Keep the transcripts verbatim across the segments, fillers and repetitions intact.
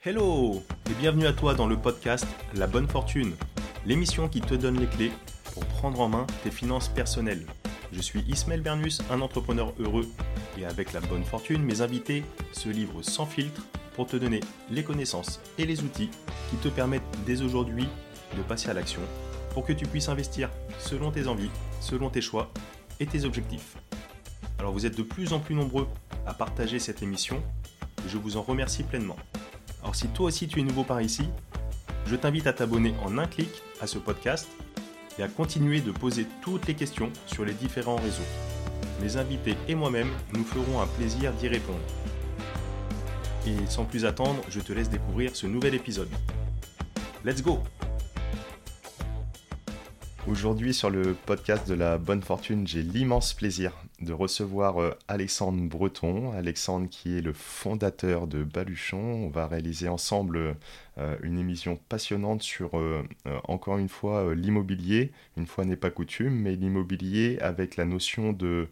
Hello et bienvenue à toi dans le podcast La Bonne Fortune, l'émission qui te donne les clés pour prendre en main tes finances personnelles. Je suis Ismaël Bernus, un entrepreneur heureux et avec La Bonne Fortune, mes invités se livrent sans filtre pour te donner les connaissances et les outils qui te permettent dès aujourd'hui de passer à l'action pour que tu puisses investir selon tes envies, selon tes choix et tes objectifs. Alors vous êtes de plus en plus nombreux à partager cette émission et je vous en remercie pleinement. Alors si toi aussi tu es nouveau par ici, je t'invite à t'abonner en un clic à ce podcast et à continuer de poser toutes les questions sur les différents réseaux. Mes invités et moi-même nous ferons un plaisir d'y répondre. Et sans plus attendre, je te laisse découvrir ce nouvel épisode. Let's go! Aujourd'hui sur le podcast de La Bonne Fortune, j'ai l'immense plaisir de recevoir Alexandre Breton. Alexandre qui est le fondateur de Baluchon. On va réaliser ensemble euh, une émission passionnante sur, euh, euh, encore une fois, euh, l'immobilier. Une fois n'est pas coutume, mais l'immobilier avec la notion de,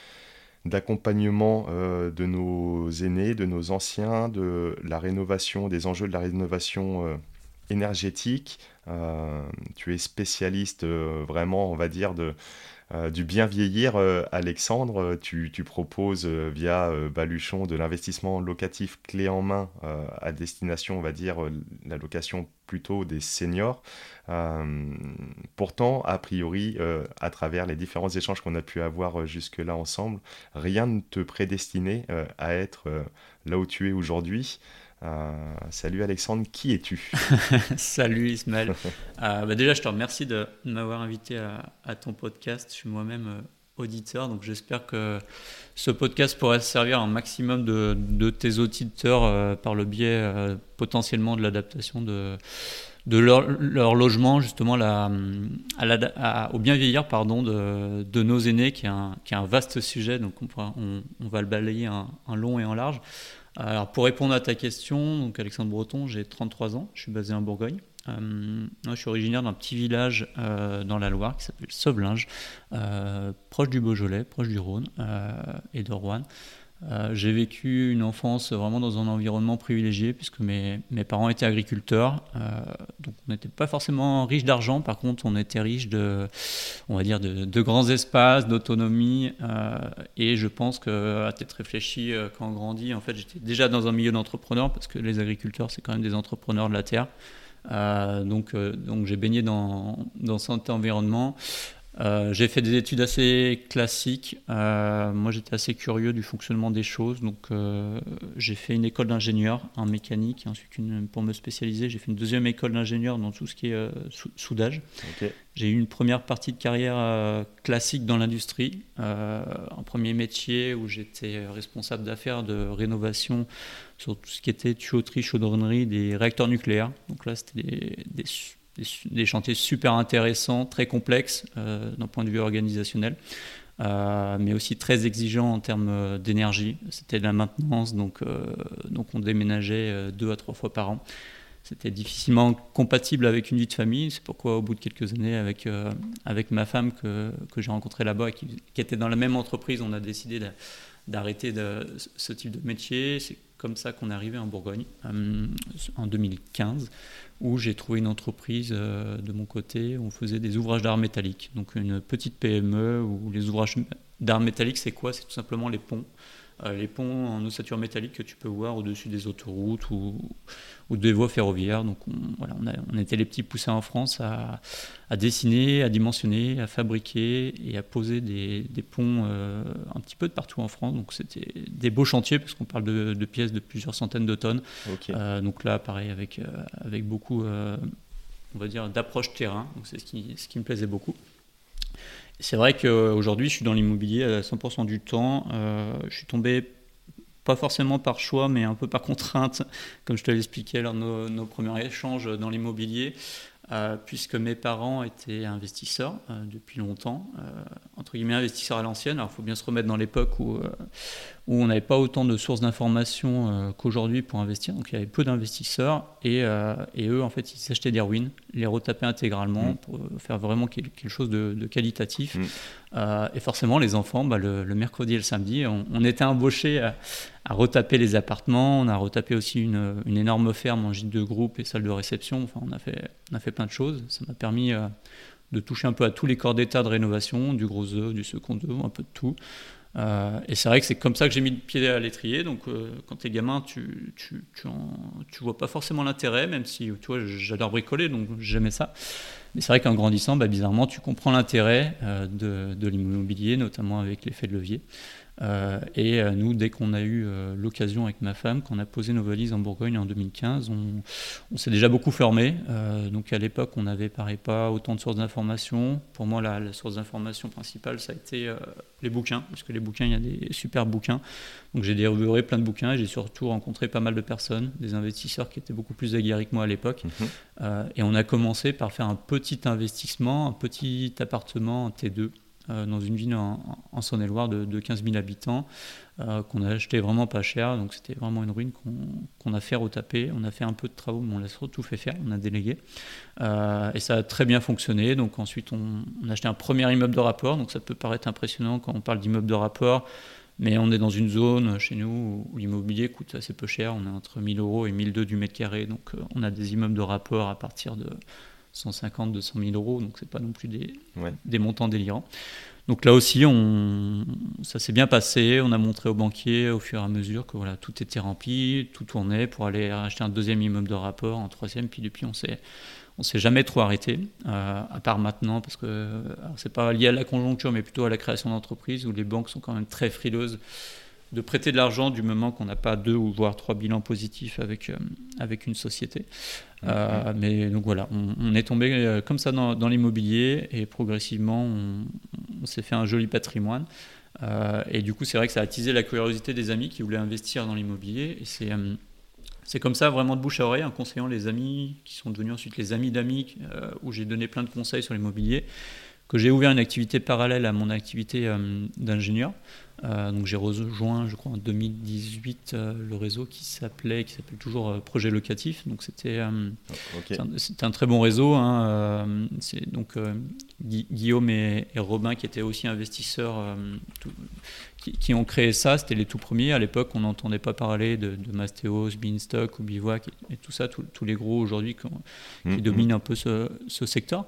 d'accompagnement euh, de nos aînés, de nos anciens, de la rénovation, des enjeux de la rénovation euh, énergétique. Euh, tu es spécialiste euh, vraiment, on va dire, de, euh, du bien vieillir, euh, Alexandre. Tu, tu proposes euh, via euh, Baluchon de l'investissement locatif clé en main euh, à destination, on va dire, euh, la location plutôt des seniors. Euh, pourtant, a priori, euh, à travers les différents échanges qu'on a pu avoir euh, jusque-là ensemble, rien ne te prédestinait euh, à être euh, là où tu es aujourd'hui. Euh, salut Alexandre, qui es-tu? Salut Ismaël. euh, bah déjà, je te remercie de, de m'avoir invité à, à ton podcast. Je suis moi-même euh, auditeur, donc j'espère que ce podcast pourrait servir un maximum de, de tes auditeurs euh, par le biais euh, potentiellement de l'adaptation de, de leur, leur logement, justement la, à la, à, au bien vieillir pardon, de, de nos aînés, qui est un, qui est un vaste sujet, donc on, pourra, on, on va le balayer en, en long et en large. Alors pour répondre à ta question, donc Alexandre Breton, j'ai trente-trois ans, je suis basé en Bourgogne. Euh, moi, je suis originaire d'un petit village euh, dans la Loire qui s'appelle Sauvelinges, euh, proche du Beaujolais, proche du Rhône euh, et de Roanne. Euh, j'ai vécu une enfance vraiment dans un environnement privilégié puisque mes, mes parents étaient agriculteurs, euh, donc on n'était pas forcément riche d'argent, par contre on était riche de, on va dire de, de grands espaces, d'autonomie, euh, et je pense qu'à tête réfléchie, euh, quand on grandit, en fait j'étais déjà dans un milieu d'entrepreneurs parce que les agriculteurs c'est quand même des entrepreneurs de la terre, euh, donc, euh, donc j'ai baigné dans, dans cet environnement. Euh, j'ai fait des études assez classiques. Euh, moi, j'étais assez curieux du fonctionnement des choses. Donc, euh, j'ai fait une école d'ingénieur en mécanique. Et ensuite, une, pour me spécialiser, j'ai fait une deuxième école d'ingénieur dans tout ce qui est euh, sou- soudage. Okay. J'ai eu une première partie de carrière euh, classique dans l'industrie. Euh, un premier métier où j'étais responsable d'affaires de rénovation sur tout ce qui était tuyauterie, chaudronnerie des réacteurs nucléaires. Donc là, c'était des... des Des, des chantiers super intéressants, très complexes euh, d'un point de vue organisationnel, euh, mais aussi très exigeants en termes d'énergie. C'était de la maintenance, donc, euh, donc on déménageait deux à trois fois par an. C'était difficilement compatible avec une vie de famille. C'est pourquoi, au bout de quelques années, avec, euh, avec ma femme que, que j'ai rencontrée là-bas et qui, qui était dans la même entreprise, on a décidé de, d'arrêter de, ce type de métier. C'est comme ça qu'on est arrivé en Bourgogne euh, en deux mille quinze, où j'ai trouvé une entreprise euh, de mon côté où on faisait des ouvrages d'art métallique. Donc une petite P M E où les ouvrages d'art métallique, c'est quoi? C'est tout simplement les ponts. Euh, les ponts en ossature métallique que tu peux voir au-dessus des autoroutes ou, ou des voies ferroviaires. Donc on, voilà, on, a, on était les petits poussins en France à, à dessiner, à dimensionner, à fabriquer et à poser des, des ponts euh, un petit peu de partout en France. Donc c'était des beaux chantiers parce qu'on parle de, de pièces de plusieurs centaines de tonnes. Okay. Euh, donc là, pareil, avec, euh, avec beaucoup, euh, on va dire, d'approche terrain. Donc c'est ce qui, ce qui me plaisait beaucoup. C'est vrai qu'aujourd'hui, je suis dans l'immobilier à cent pour cent du temps. Euh, je suis tombé, pas forcément par choix, mais un peu par contrainte, comme je te l'expliquais lors de nos, nos premiers échanges dans l'immobilier, euh, puisque mes parents étaient investisseurs euh, depuis longtemps, euh, entre guillemets investisseurs à l'ancienne. Alors, il faut bien se remettre dans l'époque où, euh, où on n'avait pas autant de sources d'informations euh, qu'aujourd'hui pour investir. Donc, il y avait peu d'investisseurs et, euh, et eux, en fait, ils s'achetaient des ruines, les retapaient intégralement mmh. pour faire vraiment quelque chose de, de qualitatif. Mmh. Euh, et forcément, les enfants, bah, le, le mercredi et le samedi, on, on était embauchés à, à retaper les appartements. On a retapé aussi une, une énorme ferme en gîte de groupe et salle de réception. Enfin, on a fait, on a fait plein de choses. Ça m'a permis euh, de toucher un peu à tous les corps d'état de rénovation, du gros œuvre, du second œuvre, un peu de tout. Euh, et c'est vrai que c'est comme ça que j'ai mis le pied à l'étrier. Donc, euh, quand t'es gamin, tu, tu, tu, en, tu vois pas forcément l'intérêt, même si, tu vois, j'adore bricoler, donc j'aimais ça. Mais c'est vrai qu'en grandissant, bah, bizarrement, tu comprends l'intérêt euh, de, de l'immobilier, notamment avec l'effet de levier. Euh, et euh, nous, dès qu'on a eu euh, l'occasion avec ma femme, qu'on a posé nos valises en Bourgogne en deux mille quinze, on, on s'est déjà beaucoup formé. Euh, donc à l'époque, on n'avait pareil pas autant de sources d'informations. Pour moi, la, la source d'information principale, ça a été euh, les bouquins, parce que les bouquins, il y a des super bouquins. Donc j'ai dévoré plein de bouquins et j'ai surtout rencontré pas mal de personnes, des investisseurs qui étaient beaucoup plus aguerris que moi à l'époque. Mmh. Euh, et on a commencé par faire un petit investissement, un petit appartement en T deux. Euh, dans une ville en, en Saône-et-Loire de, de quinze mille habitants, euh, qu'on a acheté vraiment pas cher, donc c'était vraiment une ruine qu'on, qu'on a fait retaper. On a fait un peu de travaux, mais on l'a surtout fait faire, on a délégué. Euh, et ça a très bien fonctionné. Donc ensuite, on, on a acheté un premier immeuble de rapport, donc ça peut paraître impressionnant quand on parle d'immeuble de rapport, mais on est dans une zone chez nous où l'immobilier coûte assez peu cher. On est entre mille euros et mille deux du mètre carré, donc euh, on a des immeubles de rapport à partir de cent cinquante à deux cent mille euros, donc c'est pas non plus des, ouais. des montants délirants. Donc là aussi, on, ça s'est bien passé. On a montré aux banquiers au fur et à mesure que voilà, tout était rempli, tout tournait pour aller acheter un deuxième immeuble de rapport, un troisième, puis depuis on s'est, on s'est jamais trop arrêté, euh, à part maintenant, parce que alors c'est pas lié à la conjoncture, mais plutôt à la création d'entreprise où les banques sont quand même très frileuses de prêter de l'argent du moment qu'on n'a pas deux ou voire trois bilans positifs avec, euh, avec une société. Euh, mmh. Mais donc voilà, on, on est tombé euh, comme ça dans, dans l'immobilier et progressivement on, on s'est fait un joli patrimoine. Euh, et du coup, c'est vrai que ça a attisé la curiosité des amis qui voulaient investir dans l'immobilier. Et c'est, euh, c'est comme ça, vraiment de bouche à oreille, en conseillant les amis qui sont devenus ensuite les amis d'amis, euh, où j'ai donné plein de conseils sur l'immobilier, que j'ai ouvert une activité parallèle à mon activité euh, d'ingénieur. Euh, donc j'ai rejoint, je crois, en deux mille dix-huit, euh, le réseau qui s'appelait, qui s'appelle toujours euh, Projet Locatif. Donc c'était, euh, okay. c'est un, c'était un très bon réseau. Hein, euh, c'est donc euh, Gu- Guillaume et, et Robin qui étaient aussi investisseurs, euh, tout, qui, qui ont créé ça. C'était les tout premiers. À l'époque, on n'entendait pas parler de, de Mastéos, Beanstalk ou Bivouac et, et tout ça, tout, tous les gros aujourd'hui qui, qui mmh, dominent mmh. un peu ce, ce secteur.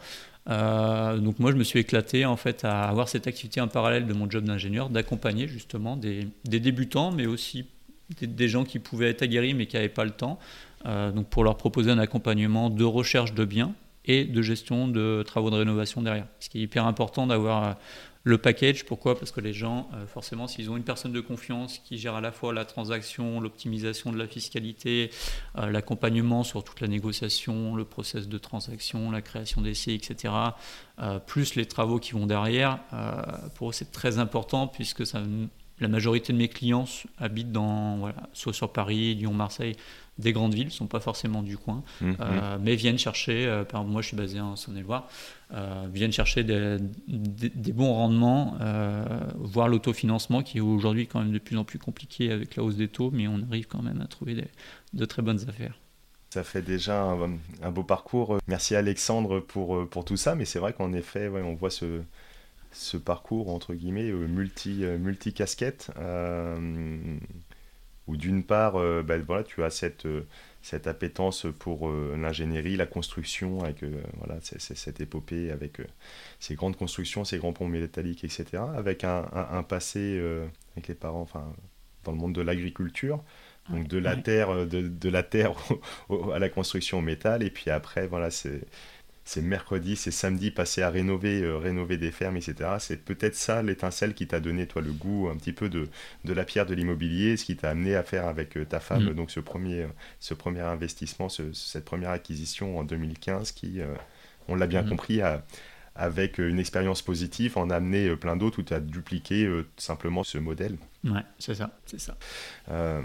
Euh, donc moi je me suis éclaté en fait à avoir cette activité en parallèle de mon job d'ingénieur, d'accompagner justement des, des débutants mais aussi des, des gens qui pouvaient être aguerris mais qui n'avaient pas le temps, euh, donc pour leur proposer un accompagnement de recherche de biens et de gestion de travaux de rénovation derrière. Ce qui est hyper important d'avoir le package. Pourquoi ? Parce que les gens, euh, forcément, s'ils ont une personne de confiance qui gère à la fois la transaction, l'optimisation de la fiscalité, euh, l'accompagnement sur toute la négociation, le process de transaction, la création d'essais, et cetera, euh, plus les travaux qui vont derrière, euh, pour eux, c'est très important puisque ça, la majorité de mes clients habitent dans, voilà, soit sur Paris, Lyon, Marseille, des grandes villes, ne sont pas forcément du coin, mmh, euh, mmh. mais viennent chercher, euh, par exemple, moi je suis basé en Saône-et-Loire, euh, viennent chercher des, des, des bons rendements, euh, voire l'autofinancement qui est aujourd'hui quand même de plus en plus compliqué avec la hausse des taux, mais on arrive quand même à trouver des, de très bonnes affaires. Ça fait déjà un, un beau parcours. Merci Alexandre pour, pour tout ça, mais c'est vrai qu'en effet, ouais, on voit ce, ce parcours entre guillemets multi, multi-casquette. Euh, où d'une part, euh, bah, voilà, tu as cette, euh, cette appétence pour euh, l'ingénierie, la construction, avec euh, voilà, c'est, c'est cette épopée avec euh, ces grandes constructions, ces grands ponts métalliques, et cetera, avec un, un, un passé euh, avec les parents, enfin, dans le monde de l'agriculture, donc de la ouais. terre, de, de la terre au, au, à la construction au métal, et puis après, voilà, c'est... c'est mercredi, c'est samedi passé à rénover, euh, rénover des fermes, et cetera. C'est peut-être ça l'étincelle qui t'a donné, toi, le goût un petit peu de, de la pierre de l'immobilier, ce qui t'a amené à faire avec euh, ta femme, mmh. donc ce premier, ce premier investissement, ce, cette première acquisition en deux mille quinze qui, euh, on l'a bien mmh. compris, a, avec une expérience positive, en a amené euh, plein d'autres où tu as dupliqué euh, simplement ce modèle. Ouais, c'est ça, c'est ça. Euh,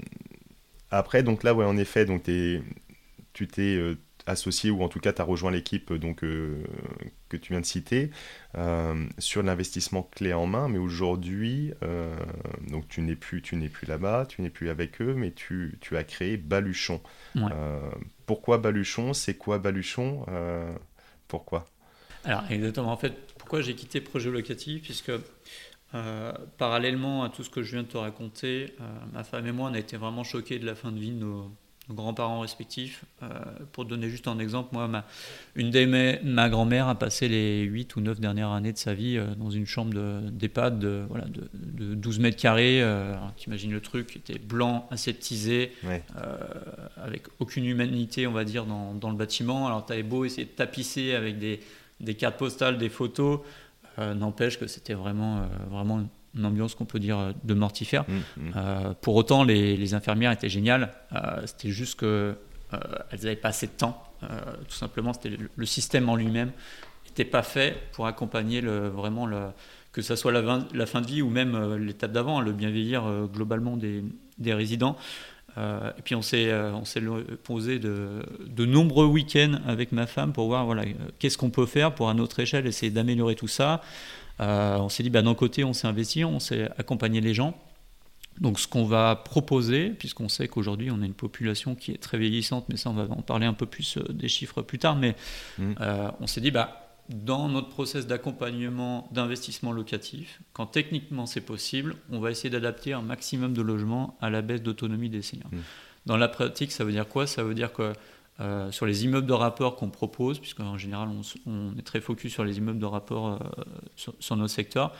après, donc là, ouais, en effet, donc t'es, tu t'es... Euh, associé ou en tout cas tu as rejoint l'équipe donc, euh, que tu viens de citer euh, sur l'investissement clé en main, mais aujourd'hui euh, donc tu n'es plus tu n'es plus là-bas, tu n'es plus avec eux, mais tu, tu as créé Baluchon. Ouais. Euh, pourquoi Baluchon ? C'est quoi Baluchon ? euh, Pourquoi ? Alors exactement, en fait, pourquoi j'ai quitté Projet Locatif ? Puisque Euh, parallèlement à tout ce que je viens de te raconter, euh, ma femme et moi, on a été vraiment choqués de la fin de vie de nos, nos grands-parents respectifs. Euh, pour te donner juste un exemple, moi, ma, une des mes, ma grand-mère a passé les huit ou neuf dernières années de sa vie euh, dans une chambre de, d'EHPAD de, voilà, de, de douze mètres carrés. Euh, T'imagines le truc, était blanc, aseptisé, ouais. euh, avec aucune humanité, on va dire, dans, dans le bâtiment. Alors, tu avais beau essayer de tapisser avec des, des cartes postales, des photos. Euh, n'empêche que c'était vraiment, euh, vraiment une ambiance qu'on peut dire de mortifère. Mmh, mmh. Euh, pour autant, les, les infirmières étaient géniales. Euh, c'était juste qu'elles euh, n'avaient pas assez de temps. Euh, tout simplement, c'était le, le système en lui-même n'était pas fait pour accompagner le, vraiment le, que ce soit la, la fin de vie ou même euh, l'étape d'avant, le bien vieillir euh, globalement des, des résidents. Euh, et puis on s'est, euh, on s'est posé de, de nombreux week-ends avec ma femme pour voir voilà, euh, qu'est-ce qu'on peut faire pour à notre échelle essayer d'améliorer tout ça. Euh, on s'est dit bah, d'un côté on s'est investi, on s'est accompagné les gens. Donc ce qu'on va proposer, puisqu'on sait qu'aujourd'hui on a une population qui est très vieillissante, mais ça on va en parler un peu plus euh, des chiffres plus tard, mais mmh. euh, on s'est dit bah, dans notre process d'accompagnement d'investissement locatif, quand techniquement c'est possible, on va essayer d'adapter un maximum de logements à la baisse d'autonomie des seniors. Mmh. Dans la pratique, ça veut dire quoi ? Ça veut dire que euh, sur les immeubles de rapport qu'on propose, puisqu'en général on, on est très focus sur les immeubles de rapport euh, sur, sur notre secteur,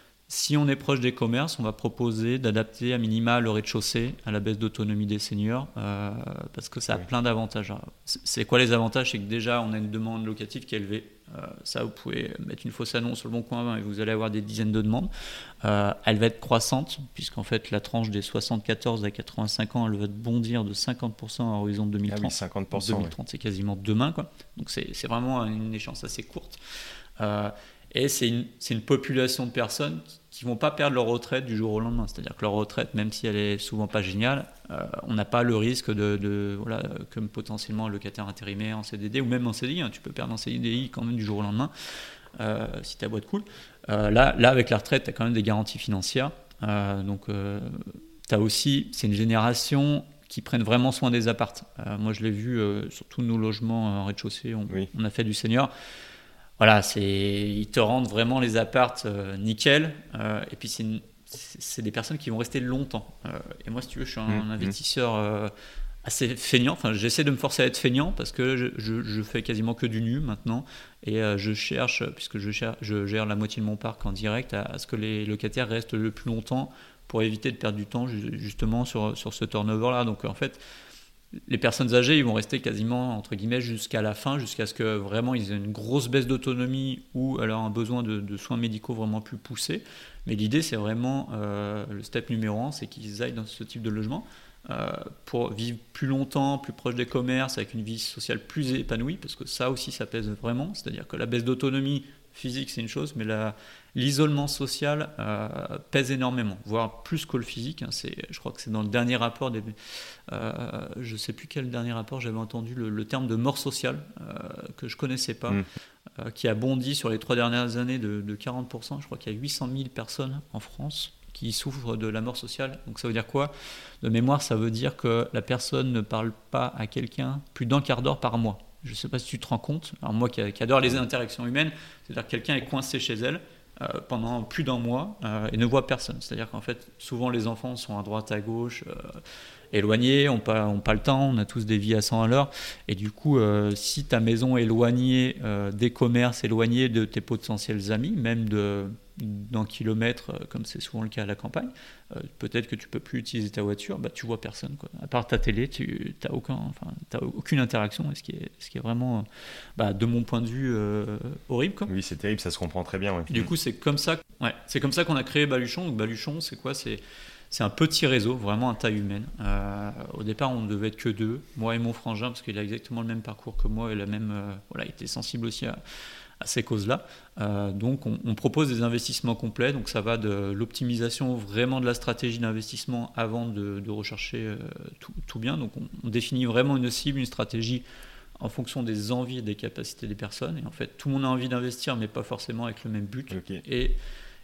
si on est proche des commerces, on va proposer d'adapter à minima le rez-de-chaussée à la baisse d'autonomie des seniors euh, parce que ça a oui. plein d'avantages. C'est quoi les avantages ? C'est que déjà on a une demande locative qui est élevée. Euh, ça, vous pouvez mettre une fausse annonce sur le Bon Coin et vous allez avoir des dizaines de demandes. Euh, elle va être croissante puisqu'en fait la tranche des soixante-quatorze à quatre-vingt-cinq ans, elle va bondir de cinquante pour cent à horizon deux mille trente. Ah oui, cinquante pour cent. deux mille trente, ouais. C'est quasiment demain, quoi. Donc c'est, c'est vraiment une échéance assez courte. Euh, Et c'est une, c'est une population de personnes qui ne vont pas perdre leur retraite du jour au lendemain. C'est-à-dire que leur retraite, même si elle est souvent pas géniale, euh, on n'a pas le risque de, de voilà, comme potentiellement un locataire intérimaire en C D D ou même en C D I. Hein, tu peux perdre en C D I quand même du jour au lendemain euh, si ta boîte coule. Euh, là, là, avec la retraite, tu as quand même des garanties financières. Euh, donc, euh, tu as aussi, c'est une génération qui prennent vraiment soin des appartes. Euh, moi, je l'ai vu euh, sur tous nos logements en rez-de-chaussée. On, oui. on a fait du senior. Voilà, c'est, ils te rendent vraiment les apparts euh, nickel. Euh, et puis, c'est, une, c'est, c'est des personnes qui vont rester longtemps. Euh, et moi, si tu veux, je suis un, mmh, investisseur euh, assez feignant. Enfin, j'essaie de me forcer à être feignant parce que je, je, je fais quasiment que du nu maintenant. Et euh, je cherche, puisque je, cherche, je gère la moitié de mon parc en direct, à, à ce que les locataires restent le plus longtemps pour éviter de perdre du temps justement sur, sur ce turnover-là. Donc, en fait, les personnes âgées, ils vont rester quasiment, entre guillemets, jusqu'à la fin, jusqu'à ce que vraiment ils aient une grosse baisse d'autonomie ou alors un besoin de, de soins médicaux vraiment plus poussés. Mais l'idée, c'est vraiment, euh, le step numéro un, c'est qu'ils aillent dans ce type de logement euh, pour vivre plus longtemps, plus proche des commerces, avec une vie sociale plus épanouie, parce que ça aussi, ça pèse vraiment. C'est-à-dire que la baisse d'autonomie physique, c'est une chose, mais la, l'isolement social euh, pèse énormément, voire plus que le physique. Hein, c'est, je crois que c'est dans le dernier rapport, des, euh, je ne sais plus quel dernier rapport, j'avais entendu le, le terme de mort sociale, euh, que je ne connaissais pas, mmh. euh, qui a bondi sur les trois dernières années de, de quarante pour cent. Je crois qu'il y a huit cent mille personnes en France qui souffrent de la mort sociale. Donc ça veut dire quoi ? De mémoire, ça veut dire que la personne ne parle pas à quelqu'un plus d'un quart d'heure par mois. Je ne sais pas si tu te rends compte. Alors moi qui, qui adore les interactions humaines, c'est-à-dire que quelqu'un est coincé chez elle euh, pendant plus d'un mois euh, et ne voit personne. C'est-à-dire qu'en fait, souvent les enfants sont à droite, à gauche, euh, éloignés, n'ont pas, ont pas le temps, on a tous des vies à cent à l'heure. Et du coup, euh, si ta maison est éloignée euh, des commerces, éloignée de tes potentiels amis, même de... d'un kilomètre, comme c'est souvent le cas à la campagne, euh, peut-être que tu ne peux plus utiliser ta voiture, bah, tu ne vois personne, quoi. À part ta télé, tu n'as aucun, enfin, aucune interaction, ce qui est, ce qui est vraiment, bah, de mon point de vue, euh, horrible, quoi. Oui, c'est terrible, ça se comprend très bien. Ouais. Du coup, c'est comme ça, ouais, c'est comme ça qu'on a créé Baluchon. Donc, Baluchon, c'est quoi ? c'est, c'est un petit réseau, vraiment à taille humaine. Euh, au départ, on ne devait être que deux, moi et mon frangin, parce qu'il a exactement le même parcours que moi, et la même, euh, voilà, il était sensible aussi à à ces causes-là. Euh, donc on, on propose des investissements complets, donc ça va de l'optimisation vraiment de la stratégie d'investissement avant de, de rechercher euh, tout, tout bien. Donc on, on définit vraiment une cible, une stratégie en fonction des envies et des capacités des personnes. Et en fait, tout le monde a envie d'investir, mais pas forcément avec le même but. Okay. Et,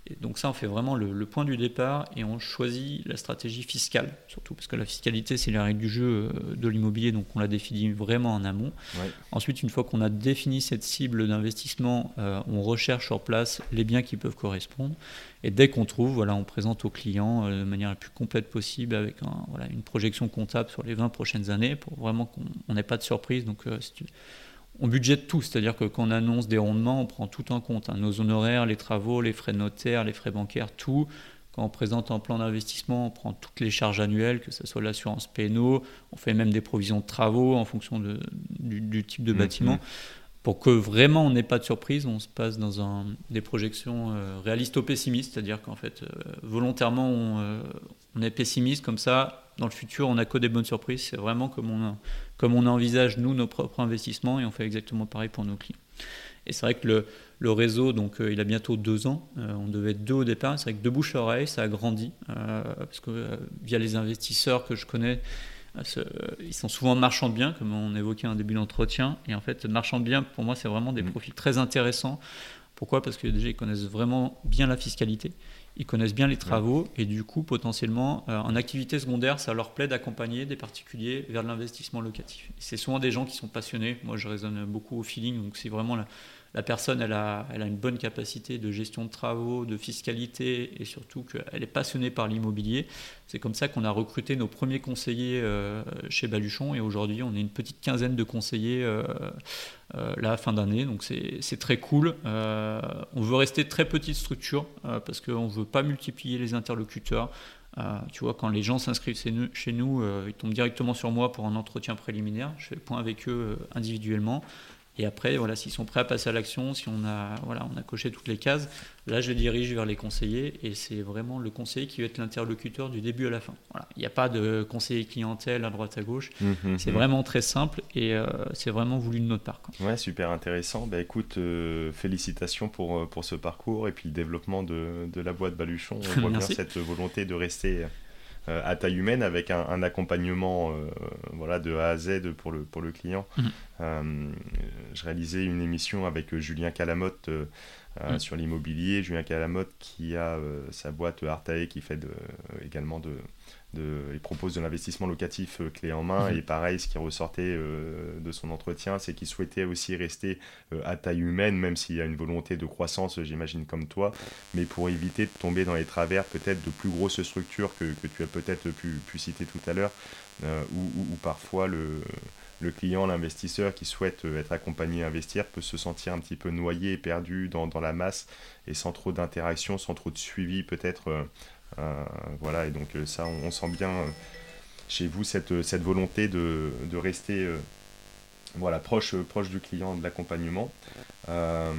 Et donc ça, on fait vraiment le, le point du départ et on choisit la stratégie fiscale, surtout parce que la fiscalité, c'est la règle du jeu de l'immobilier, donc on la définit vraiment en amont. Ouais. Ensuite, une fois qu'on a défini cette cible d'investissement, euh, on recherche sur place les biens qui peuvent correspondre. Et dès qu'on trouve, voilà, on présente aux clients euh, de manière la plus complète possible avec un, voilà, une projection comptable sur les vingt prochaines années pour vraiment qu'on n'ait pas de surprise. Donc, euh, si tu... On budgète tout, c'est-à-dire que quand on annonce des rendements, on prend tout en compte, hein, nos honoraires, les travaux, les frais de notaire, les frais bancaires, tout. Quand on présente un plan d'investissement, on prend toutes les charges annuelles, que ce soit l'assurance P N O, on fait même des provisions de travaux en fonction de, du, du type de mmh, bâtiment. Mmh. Pour que vraiment on n'ait pas de surprise, on se passe dans un, des projections euh, réalistes ou pessimistes, c'est-à-dire qu'en fait, euh, volontairement, on, euh, on est pessimiste, comme ça, dans le futur, on n'a que des bonnes surprises. C'est vraiment comme on, a, comme on envisage, nous, nos propres investissements, et on fait exactement pareil pour nos clients. Et c'est vrai que le, le réseau, donc, euh, il a bientôt deux ans. Euh, on devait être deux au départ. C'est vrai que de bouche à oreille, ça a grandi. Euh, parce que euh, via les investisseurs que je connais, euh, ils sont souvent marchands de biens, comme on évoquait en début d'entretien. Et en fait, marchands de biens, pour moi, c'est vraiment des mmh. profils très intéressants. Pourquoi ? Parce que déjà, ils connaissent vraiment bien la fiscalité. Ils connaissent bien les travaux et du coup, potentiellement, euh, en activité secondaire, ça leur plaît d'accompagner des particuliers vers l'investissement locatif. Et c'est souvent des gens qui sont passionnés. Moi, je raisonne beaucoup au feeling. Donc, c'est vraiment la, la personne, elle a, elle a une bonne capacité de gestion de travaux, de fiscalité et surtout qu'elle est passionnée par l'immobilier. C'est comme ça qu'on a recruté nos premiers conseillers euh, chez Baluchon et aujourd'hui, on est une petite quinzaine de conseillers euh, euh, là, fin d'année. Donc, c'est, c'est très cool. Euh, on veut rester très petite structure euh, parce qu'on ne veut pas multiplier les interlocuteurs. Euh, tu vois, quand les gens s'inscrivent chez nous, euh, ils tombent directement sur moi pour un entretien préliminaire. Je fais le point avec eux euh, individuellement. Et après, voilà, s'ils sont prêts à passer à l'action, si on a, voilà, on a coché toutes les cases, là, je dirige vers les conseillers et c'est vraiment le conseiller qui va être l'interlocuteur du début à la fin. Voilà. Il n'y a pas de conseiller clientèle à droite à gauche. Mmh, c'est mmh. vraiment très simple et euh, c'est vraiment voulu de notre part, quoi. Ouais, super intéressant. Bah, écoute, euh, félicitations pour, pour ce parcours et puis le développement de, de la boîte Baluchon. On voit bien cette volonté de rester euh, à taille humaine avec un, un accompagnement euh, voilà, de A à Z pour le, pour le client. Mmh. Euh, je réalisais une émission avec Julien Calamotte euh, mmh. sur l'immobilier. Julien Calamotte qui a euh, sa boîte Artae qui fait de, euh, également de, de... Il propose de l'investissement locatif euh, clé en main. Mmh. Et pareil, ce qui ressortait euh, de son entretien, c'est qu'il souhaitait aussi rester euh, à taille humaine, même s'il y a une volonté de croissance, j'imagine, comme toi, mais pour éviter de tomber dans les travers peut-être de plus grosses structures que, que tu as peut-être pu, pu citer tout à l'heure, euh, où, où, où parfois le... le client, l'investisseur qui souhaite être accompagné et investir peut se sentir un petit peu noyé et perdu dans, dans la masse et sans trop d'interaction, sans trop de suivi peut-être. Euh, euh, voilà, et donc ça, on, on sent bien euh, chez vous cette, cette volonté de, de rester euh, voilà, proche, proche du client, de l'accompagnement. Euh,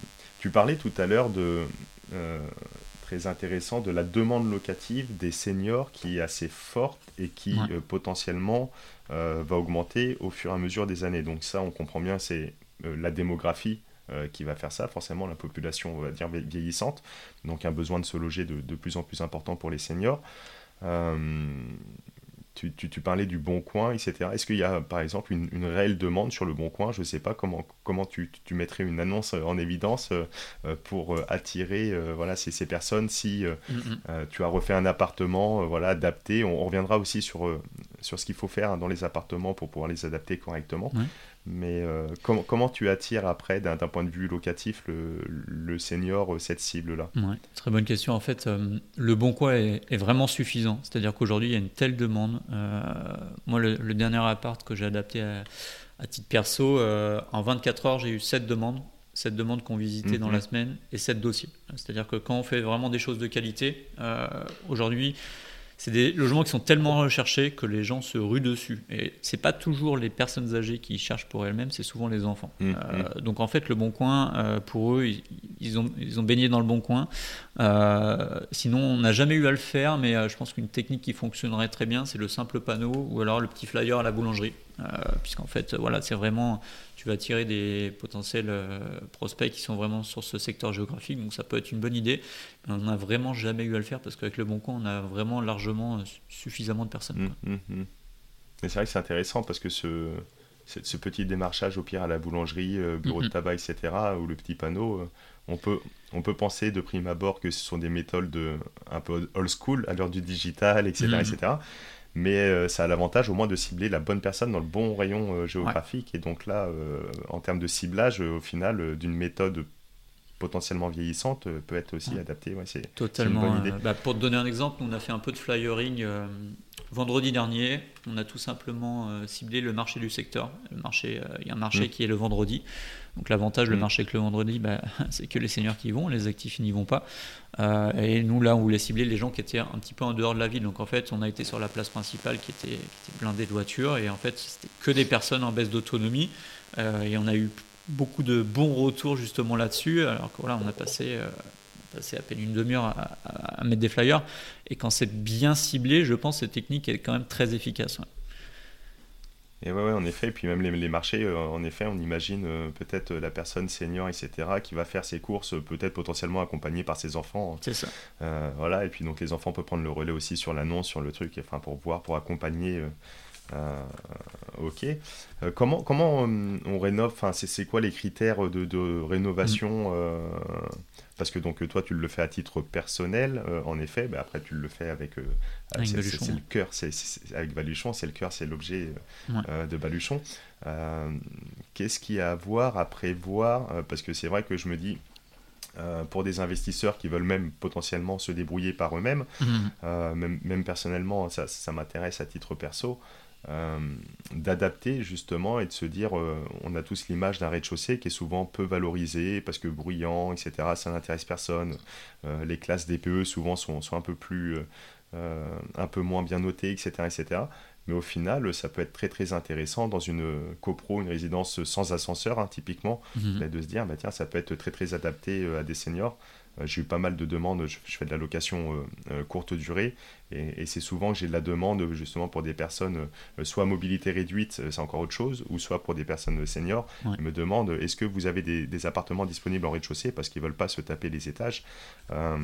tu parlais tout à l'heure de... Euh, très intéressant de la demande locative des seniors qui est assez forte et qui ouais. euh, potentiellement euh, va augmenter au fur et à mesure des années. Donc ça, on comprend bien, c'est euh, la démographie euh, qui va faire ça, forcément la population, on va dire, vieillissante, donc un besoin de se loger de, de plus en plus important pour les seniors. Euh, Tu, tu, tu parlais du Bon Coin, et cetera. Est-ce qu'il y a, par exemple, une, une réelle demande sur le Bon Coin ? Je ne sais pas comment, comment tu, tu mettrais une annonce en évidence euh, pour attirer euh, voilà, ces, ces personnes. Si euh, mm-hmm. euh, tu as refait un appartement euh, voilà, adapté, on, on reviendra aussi sur, euh, sur ce qu'il faut faire dans les appartements pour pouvoir les adapter correctement. Ouais. Mais euh, com- comment tu attires après, d'un, d'un point de vue locatif, le, le senior, cette cible-là ? Ouais, très bonne question. En fait, euh, le Bon Coin est, est vraiment suffisant. C'est-à-dire qu'aujourd'hui, il y a une telle demande. Euh, moi, le, le dernier appart que j'ai adapté à, à titre perso, euh, en vingt-quatre heures, j'ai eu sept demandes. sept demandes qu'on visitait mmh. dans la semaine et sept dossiers. C'est-à-dire que quand on fait vraiment des choses de qualité, euh, aujourd'hui, c'est des logements qui sont tellement recherchés que les gens se ruent dessus. Et c'est pas toujours les personnes âgées qui cherchent pour elles-mêmes, c'est souvent les enfants. Mmh, euh, mmh. Donc en fait, le Bon Coin, euh, pour eux, ils, ils, ont, ils ont baigné dans le Bon Coin. Euh, sinon, on n'a jamais eu à le faire, mais euh, je pense qu'une technique qui fonctionnerait très bien, c'est le simple panneau ou alors le petit flyer à la boulangerie. Euh, puisqu'en fait, voilà, c'est vraiment... tu vas attirer des potentiels euh, prospects qui sont vraiment sur ce secteur géographique, donc ça peut être une bonne idée, mais on n'a vraiment jamais eu à le faire parce qu'avec le Bon Coin, on a vraiment largement euh, suffisamment de personnes. Quoi. Mmh, mmh. Mais c'est vrai que c'est intéressant parce que ce, ce, ce petit démarchage au pire à la boulangerie, euh, bureau mm-hmm. de tabac, et cetera, ou le petit panneau, euh, on peut, on peut penser de prime abord que ce sont des méthodes de, un peu old school à l'heure du digital, et cetera, mm-hmm. et cetera. Mais euh, ça a l'avantage au moins de cibler la bonne personne dans le bon rayon euh, géographique. Ouais. Et donc là, euh, en termes de ciblage, euh, au final, euh, d'une méthode potentiellement vieillissante euh, peut être aussi ouais. adaptée. Ouais, c'est, Totalement. C'est une bonne idée. Euh, bah, pour te donner un exemple, on a fait un peu de flyering euh, vendredi dernier. On a tout simplement euh, ciblé le marché du secteur. Il euh, y a un marché mmh. qui est le vendredi. Donc l'avantage, mmh. le marché que le vendredi, bah, c'est que les seniors qui y vont, les actifs n'y vont pas. Euh, et nous, là, on voulait cibler les gens qui étaient un petit peu en dehors de la ville. Donc en fait, on a été sur la place principale qui était, qui était blindée de voitures. Et en fait, c'était que des personnes en baisse d'autonomie. Euh, et on a eu beaucoup de bons retours justement là-dessus. Alors que voilà, on a passé, euh, passé à peine une demi-heure à, à, à mettre des flyers. Et quand c'est bien ciblé, je pense que cette technique est quand même très efficace. Ouais. Et ouais, ouais, en effet, et puis même les, les marchés, euh, en effet, on imagine euh, peut-être la personne senior, et cetera, qui va faire ses courses, peut-être potentiellement accompagnée par ses enfants. C'est ça. Euh, voilà, et puis donc les enfants peuvent prendre le relais aussi sur l'annonce, sur le truc, enfin pour voir, pour accompagner. Euh, euh, ok. Euh, comment comment on, on rénove, enfin c'est, c'est quoi les critères de, de rénovation mmh. euh, parce que donc toi tu le fais à titre personnel, euh, en effet, bah, après tu le fais avec, euh, avec c'est, c'est, c'est le cœur, c'est, c'est, avec Baluchon, c'est le cœur, c'est l'objet euh, ouais. euh, de Baluchon. Euh, qu'est-ce qu'il y a à voir, à prévoir, euh, parce que c'est vrai que je me dis, euh, pour des investisseurs qui veulent même potentiellement se débrouiller par eux-mêmes, mmh. euh, même, même personnellement, ça, ça m'intéresse à titre perso. Euh, d'adapter justement et de se dire euh, on a tous l'image d'un rez-de-chaussée qui est souvent peu valorisé parce que bruyant, et cetera, ça n'intéresse personne. Euh, les classes D P E souvent sont, sont un peu plus euh, un peu moins bien notées, etc., etc. Mais au final ça peut être très très intéressant dans une copro, une résidence sans ascenseur, hein, typiquement, mmh. de se dire bah, tiens, ça peut être très très adapté à des seniors. J'ai eu pas mal de demandes, je, je fais de la location euh, euh, courte durée et, et c'est souvent que j'ai de la demande justement pour des personnes euh, soit à mobilité réduite, c'est encore autre chose, ou soit pour des personnes seniors. Ouais. Ils me demandent est-ce que vous avez des, des appartements disponibles en rez-de-chaussée parce qu'ils ne veulent pas se taper les étages. Euh,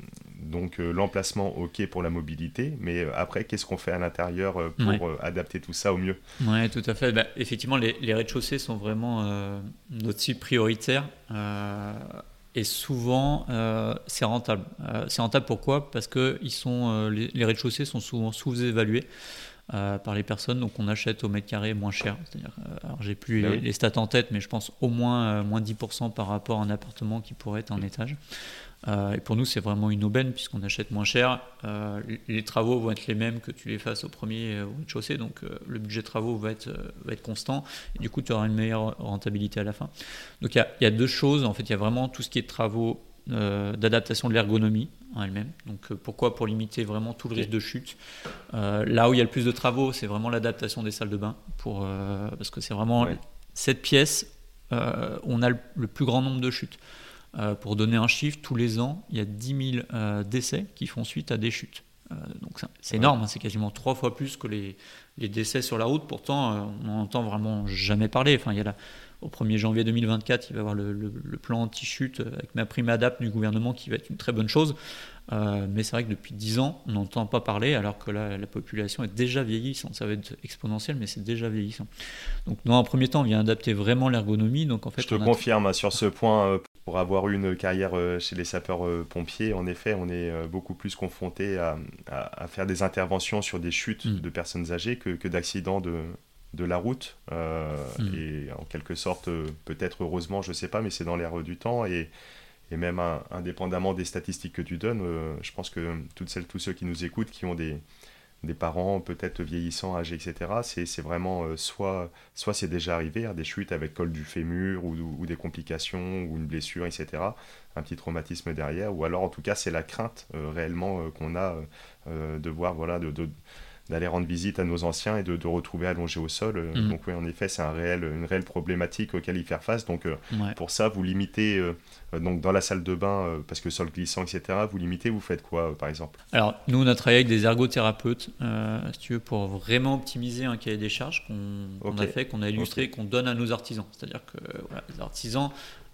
donc euh, l'emplacement ok pour la mobilité, mais après qu'est-ce qu'on fait à l'intérieur euh, pour ouais. euh, adapter tout ça au mieux? Oui, tout à fait. Bah, effectivement, les, les rez-de-chaussée sont vraiment euh, notre cible prioritaire. Euh, Et souvent, euh, c'est rentable. Euh, c'est rentable pourquoi ? Parce que ils sont, euh, les, les rez-de-chaussée sont souvent sous-évalués euh, par les personnes, donc on achète au mètre carré moins cher. C'est-à-dire, euh, alors j'ai plus ah les, oui. les stats en tête, mais je pense au moins, euh, moins dix pour cent par rapport à un appartement qui pourrait être en étage. Euh, et pour nous, c'est vraiment une aubaine puisqu'on achète moins cher. Euh, les, les travaux vont être les mêmes que tu les fasses au premier euh, au rez-de-chaussée, donc euh, le budget de travaux va être, euh, va être constant. Et du coup, tu auras une meilleure rentabilité à la fin. Donc il y, y a deux choses. En fait, il y a vraiment tout ce qui est travaux euh, d'adaptation de l'ergonomie en elle-même. Donc euh, pourquoi ? Pour limiter vraiment tout le risque de chute. Euh, là où il y a le plus de travaux, c'est vraiment l'adaptation des salles de bain, pour, euh, parce que c'est vraiment ouais. cette pièce, euh, on a le, le plus grand nombre de chutes. Euh, pour donner un chiffre, tous les ans, il y a dix mille euh, décès qui font suite à des chutes. Euh, donc c'est, c'est ouais. énorme, hein, c'est quasiment trois fois plus que les, les décès sur la route. Pourtant, euh, on n'en entend vraiment jamais parler. Enfin, il y a la, au premier janvier deux mille vingt-quatre, il va y avoir le, le, le plan anti-chute avec ma prime adap du gouvernement qui va être une très bonne chose. Euh, mais c'est vrai que depuis dix ans, on n'entend pas parler alors que là, la population est déjà vieillissante. Ça va être exponentiel, mais c'est déjà vieillissant. Donc, dans un premier temps, on vient adapter vraiment l'ergonomie. Donc, en fait, je te on confirme a... sur ce point. Euh, pour avoir eu une carrière euh, chez les sapeurs-pompiers, en effet, on est euh, beaucoup plus confronté à, à, à faire des interventions sur des chutes mmh. de personnes âgées que, que d'accidents de, de la route. Euh, mmh. Et en quelque sorte, euh, peut-être heureusement, je ne sais pas, mais c'est dans l'air du temps. Et, et même un, indépendamment des statistiques que tu donnes, euh, je pense que toutes celles, tous ceux qui nous écoutent, qui ont des, des parents peut-être vieillissants, âgés, et cetera, c'est, c'est vraiment euh, soit, soit c'est déjà arrivé, hein, des chutes avec col du fémur ou, ou des complications ou une blessure, et cetera, un petit traumatisme derrière, ou alors en tout cas c'est la crainte euh, réellement euh, qu'on a euh, de voir, voilà, de, de, d'aller rendre visite à nos anciens et de, de retrouver allongés au sol. Mmh. Donc oui, en effet, c'est un réel, une réelle problématique auquel y faire face. Donc euh, ouais. pour ça, vous limitez, euh, donc dans la salle de bain, euh, parce que sol glissant, et cetera, vous limitez, vous faites quoi, euh, par exemple ? Alors, nous, on a travaillé avec des ergothérapeutes, euh, si tu veux, pour vraiment optimiser un cahier des charges qu'on, qu'on okay. a fait, qu'on a illustré, okay. qu'on donne à nos artisans. C'est-à-dire que voilà, les artisans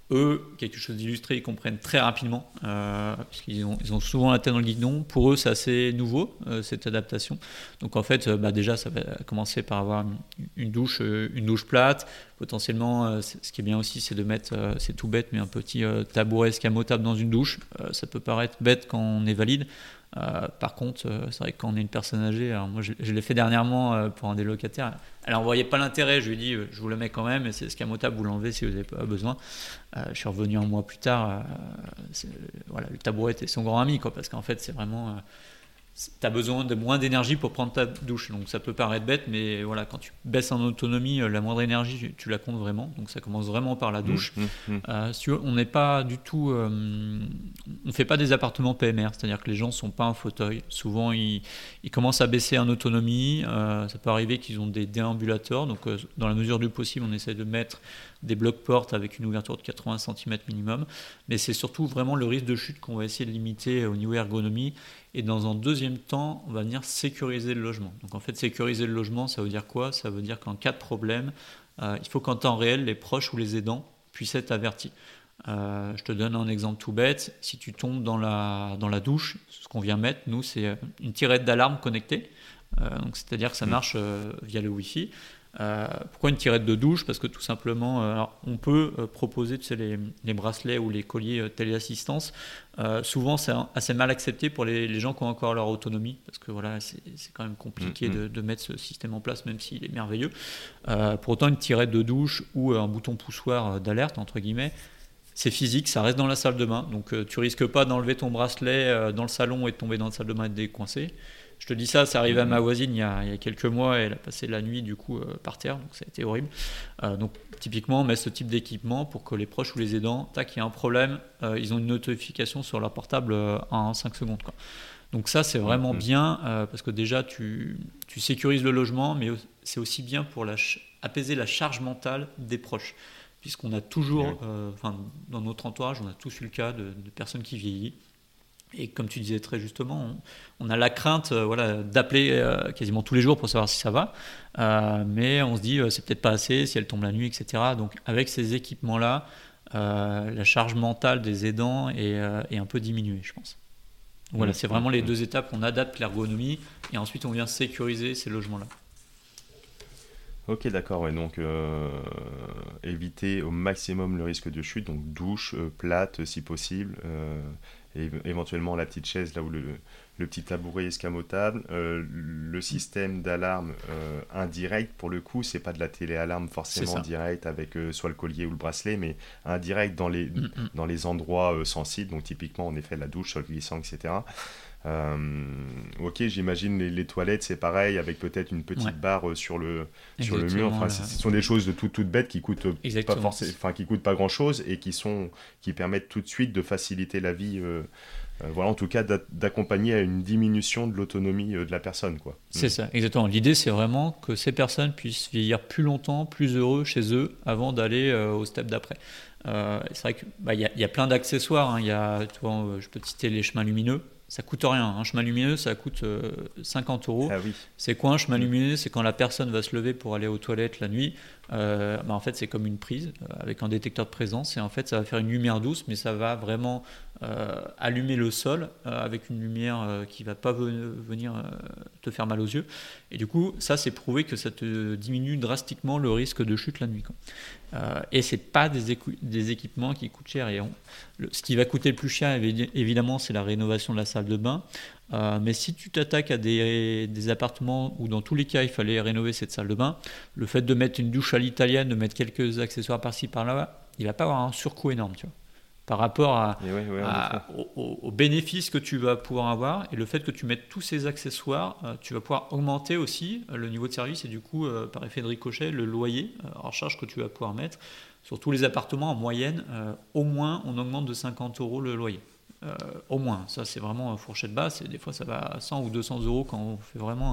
eux, quelque chose d'illustré, ils comprennent très rapidement, euh, puisqu'ils ont, ils ont souvent la tête dans le guidon. Pour eux, c'est assez nouveau, euh, cette adaptation. Donc en fait, euh, bah déjà, ça va commencer par avoir une, une douche, euh, une douche plate. Potentiellement, euh, ce qui est bien aussi, c'est de mettre, euh, c'est tout bête, mais un petit euh, tabouret escamotable dans une douche. Euh, ça peut paraître bête quand on est valide. Euh, par contre, euh, c'est vrai que quand on est une personne âgée, alors moi je, je l'ai fait dernièrement euh, pour un des locataires, elle n'en voyait pas l'intérêt, je lui ai dit euh, je vous le mets quand même, et c'est escamotable, vous l'enlevez si vous n'avez pas besoin. Euh, je suis revenu un mois plus tard, euh, voilà, le tabouret était son grand ami, quoi, parce qu'en fait c'est vraiment... Euh, tu as besoin de moins d'énergie pour prendre ta douche, donc ça peut paraître bête, mais voilà, quand tu baisses en autonomie, la moindre énergie tu, tu la comptes vraiment, donc ça commence vraiment par la douche. Mmh, mmh, mmh. Euh, si on n'est pas du tout, euh, on fait pas des appartements P M R, c'est-à-dire que les gens sont pas en fauteuil, souvent ils, ils commencent à baisser en autonomie, euh, ça peut arriver qu'ils ont des déambulateurs, donc euh, dans la mesure du possible on essaie de mettre des blocs-portes avec une ouverture de quatre-vingts centimètres minimum, mais c'est surtout vraiment le risque de chute qu'on va essayer de limiter au niveau ergonomie. Et dans un deuxième temps, on va venir sécuriser le logement. Donc en fait, sécuriser le logement, ça veut dire quoi ? Ça veut dire qu'en cas de problème, euh, il faut qu'en temps réel, les proches ou les aidants puissent être avertis. Euh, je te donne un exemple tout bête. Si tu tombes dans la, dans la douche, ce qu'on vient mettre, nous, c'est une tirette d'alarme connectée. Euh, donc c'est-à-dire que ça marche euh, via le Wi-Fi. Euh, pourquoi une tirette de douche ? Parce que tout simplement, euh, alors on peut euh, proposer tu sais, les, les bracelets ou les colliers euh, téléassistance. Euh, souvent, c'est assez mal accepté pour les, les gens qui ont encore leur autonomie, parce que voilà, c'est, c'est quand même compliqué mmh, de, de mettre ce système en place, même s'il est merveilleux. Euh, pour autant, une tirette de douche ou un bouton poussoir d'alerte, entre guillemets, c'est physique, ça reste dans la salle de bain. Donc, euh, tu risques pas d'enlever ton bracelet euh, dans le salon et de tomber dans la salle de bain et de décoincer. Je te dis ça, c'est arrivé à ma voisine il y a, il y a quelques mois et elle a passé la nuit du coup euh, par terre, donc ça a été horrible. Euh, donc typiquement, on met ce type d'équipement pour que les proches ou les aidants, tac, il y a un problème, euh, ils ont une notification sur leur portable euh, en cinq secondes, quoi. Donc ça, c'est vraiment mmh. bien euh, parce que déjà, tu, tu sécurises le logement, mais c'est aussi bien pour la ch- apaiser la charge mentale des proches. Puisqu'on a toujours, oui. euh, enfin, dans notre entourage, on a tous eu le cas de, de personnes qui vieillissent. Et comme tu disais très justement, on, on a la crainte euh, voilà, d'appeler euh, quasiment tous les jours pour savoir si ça va, euh, mais on se dit euh, c'est peut-être pas assez si elle tombe la nuit, et cetera. Donc avec ces équipements-là, euh, la charge mentale des aidants est, euh, est un peu diminuée, je pense. Donc, voilà, c'est vraiment les deux étapes, on adapte l'ergonomie et ensuite on vient sécuriser ces logements-là. Ok, d'accord, ouais, donc euh, éviter au maximum le risque de chute, donc douche euh, plate si possible, euh, et éventuellement la petite chaise là où le, le petit tabouret escamotable, euh, le système d'alarme euh, indirect pour le coup, c'est pas de la téléalarme forcément directe avec euh, soit le collier ou le bracelet, mais indirect dans les, mm-hmm. dans les endroits euh, sensibles, donc typiquement en effet la douche, sol glissant, et cetera. Euh, ok, j'imagine les, les toilettes c'est pareil avec peut-être une petite ouais. barre sur le sur le mur. Enfin, ce sont des choses de toutes toutes bêtes qui coûtent Exactement. pas forcément, enfin qui coûtent pas grand chose et qui sont qui permettent tout de suite de faciliter la vie. Euh, euh, voilà, en tout cas d'accompagner à une diminution de l'autonomie euh, de la personne, quoi. C'est mmh. ça, exactement. L'idée c'est vraiment que ces personnes puissent vieillir plus longtemps, plus heureux chez eux avant d'aller euh, au step d'après. Euh, c'est vrai que bah il y a il y a plein d'accessoires. Hein. Il y a, tu vois, je peux te citer les chemins lumineux. Ça coûte rien. Un chemin lumineux, ça coûte euh, cinquante euros. Ah oui. C'est quoi un chemin lumineux ? C'est quand la personne va se lever pour aller aux toilettes la nuit. Euh, bah en fait, c'est comme une prise euh, avec un détecteur de présence. Et en fait, ça va faire une lumière douce, mais ça va vraiment euh, allumer le sol euh, avec une lumière euh, qui ne va pas ve- venir euh, te faire mal aux yeux. Et du coup, ça, c'est prouvé que ça te diminue drastiquement le risque de chute la nuit, quoi. Euh, et c'est pas des, écu- des équipements qui coûtent cher. Et on, le, ce qui va coûter le plus cher, évidemment, c'est la rénovation de la salle de bain. Euh, mais si tu t'attaques à des, des appartements où dans tous les cas il fallait rénover cette salle de bain, le fait de mettre une douche à l'italienne, de mettre quelques accessoires par-ci par-là, il va pas avoir un surcoût énorme, tu vois, par rapport à, ouais, ouais, à, aux, aux bénéfices que tu vas pouvoir avoir. Et le fait que tu mettes tous ces accessoires, euh, tu vas pouvoir augmenter aussi euh, le niveau de service et du coup euh, par effet de ricochet le loyer euh, hors charge que tu vas pouvoir mettre sur tous les appartements. En moyenne, euh, au moins on augmente de cinquante euros le loyer. Euh, au moins, ça c'est vraiment fourchette basse, et des fois ça va à cent ou deux cents euros quand on fait vraiment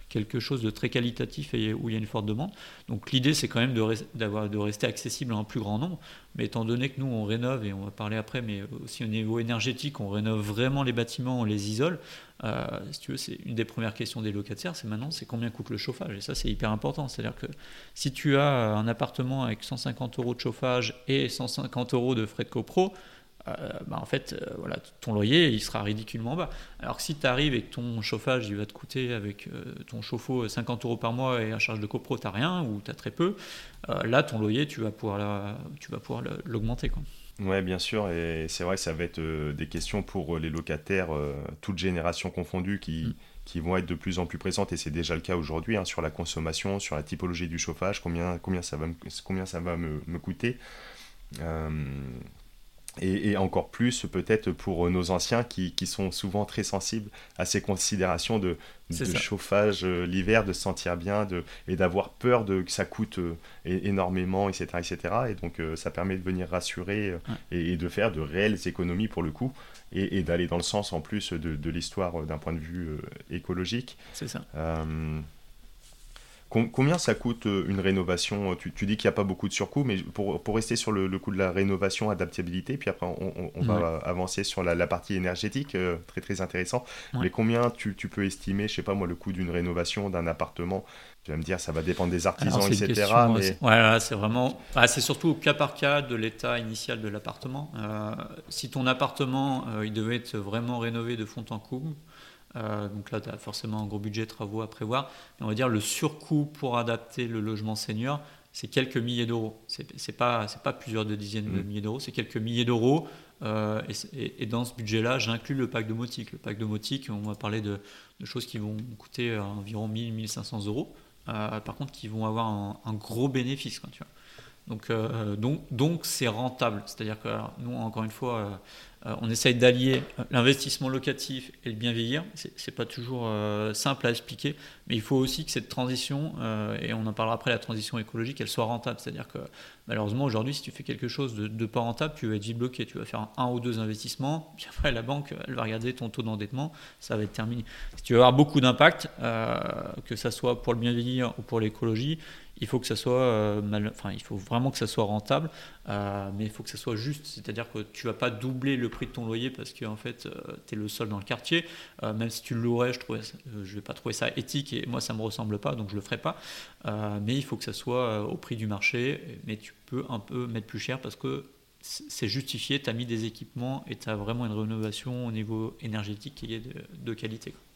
quelque chose de très qualitatif et où il y a une forte demande. Donc l'idée, c'est quand même de, re- d'avoir, de rester accessible à un plus grand nombre. Mais étant donné que nous, on rénove, et on va parler après, mais aussi au niveau énergétique, on rénove vraiment les bâtiments, on les isole. Euh, si tu veux, c'est une des premières questions des locataires, c'est maintenant, c'est combien coûte le chauffage. Et ça, c'est hyper important. C'est-à-dire que si tu as un appartement avec cent cinquante euros de chauffage et cent cinquante euros de frais de copro, Euh, bah en fait, euh, voilà, ton loyer il sera ridiculement bas. Alors que si tu arrives et que ton chauffage il va te coûter avec euh, ton chauffe-eau cinquante euros par mois et à charge de copro tu n'as rien ou tu as très peu, euh, là ton loyer tu vas pouvoir, la, tu vas pouvoir l'augmenter, quoi. Ouais, bien sûr, et c'est vrai que ça va être euh, des questions pour les locataires, euh, toutes générations confondues, qui, mm. qui vont être de plus en plus présentes, et c'est déjà le cas aujourd'hui, hein, sur la consommation, sur la typologie du chauffage, combien, combien ça va me, combien ça va me, me coûter. Euh, Et, et encore plus peut-être pour nos anciens qui, qui sont souvent très sensibles à ces considérations de, de chauffage euh, l'hiver, de se sentir bien de, et d'avoir peur de, que ça coûte euh, énormément, et cetera, et cetera. Et donc euh, ça permet de venir rassurer euh, ouais. et, et de faire de réelles économies pour le coup, et, et d'aller dans le sens en plus de, de l'histoire euh, d'un point de vue euh, écologique. C'est ça. Euh, Combien ça coûte une rénovation ? Tu, tu dis qu'il n'y a pas beaucoup de surcoût, mais pour, pour rester sur le, le coût de la rénovation, adaptabilité, puis après on, on, on ouais. va avancer sur la, la partie énergétique, euh, très très intéressant. Ouais. Mais combien tu, tu peux estimer, je sais pas moi, le coût d'une rénovation d'un appartement ? Tu vas me dire, ça va dépendre des artisans, alors, et cetera. Question, mais... c'est, ouais, là, c'est vraiment, ah, c'est surtout au cas par cas de l'état initial de l'appartement. Euh, si ton appartement, euh, il devait être vraiment rénové de fond en comble. Euh, donc là, tu as forcément un gros budget travaux à prévoir. Mais on va dire le surcoût pour adapter le logement senior, c'est quelques milliers d'euros. C'est, c'est pas, c'est pas plusieurs de dizaines mmh. de milliers d'euros, c'est quelques milliers d'euros. Euh, et, et dans ce budget-là, j'inclus le pack domotique. Le pack domotique, on va parler de, de choses qui vont coûter environ mille à mille cinq cents euros. Euh, par contre, qui vont avoir un, un gros bénéfice, quoi, tu vois. Donc, euh, donc, donc, c'est rentable. C'est-à-dire que alors, nous, encore une fois, euh, euh, on essaye d'allier l'investissement locatif et le bien vieillir. C'est, c'est pas toujours euh, simple à expliquer, mais il faut aussi que cette transition, euh, et on en parlera après, la transition écologique, elle soit rentable. C'est-à-dire que malheureusement, aujourd'hui, si tu fais quelque chose de, de pas rentable, tu vas être vite bloqué. Tu vas faire un ou deux investissements, puis après, la banque, elle va regarder ton taux d'endettement, ça va être terminé. Si tu veux avoir beaucoup d'impact, euh, que ça soit pour le bien vieillir ou pour l'écologie, il faut que ça soit euh, mal, enfin il faut vraiment que ça soit rentable, euh, mais il faut que ça soit juste, c'est-à-dire que tu vas pas doubler le prix de ton loyer parce que en fait euh, tu es le seul dans le quartier, euh, même si tu le louerais, je trouvais, euh, je vais pas trouver ça éthique et moi ça me ressemble pas, donc je le ferai pas, euh, mais il faut que ça soit euh, au prix du marché, mais tu peux un peu mettre plus cher parce que c'est justifié, tu as mis des équipements et tu as vraiment une rénovation au niveau énergétique qui est de, de qualité, quoi.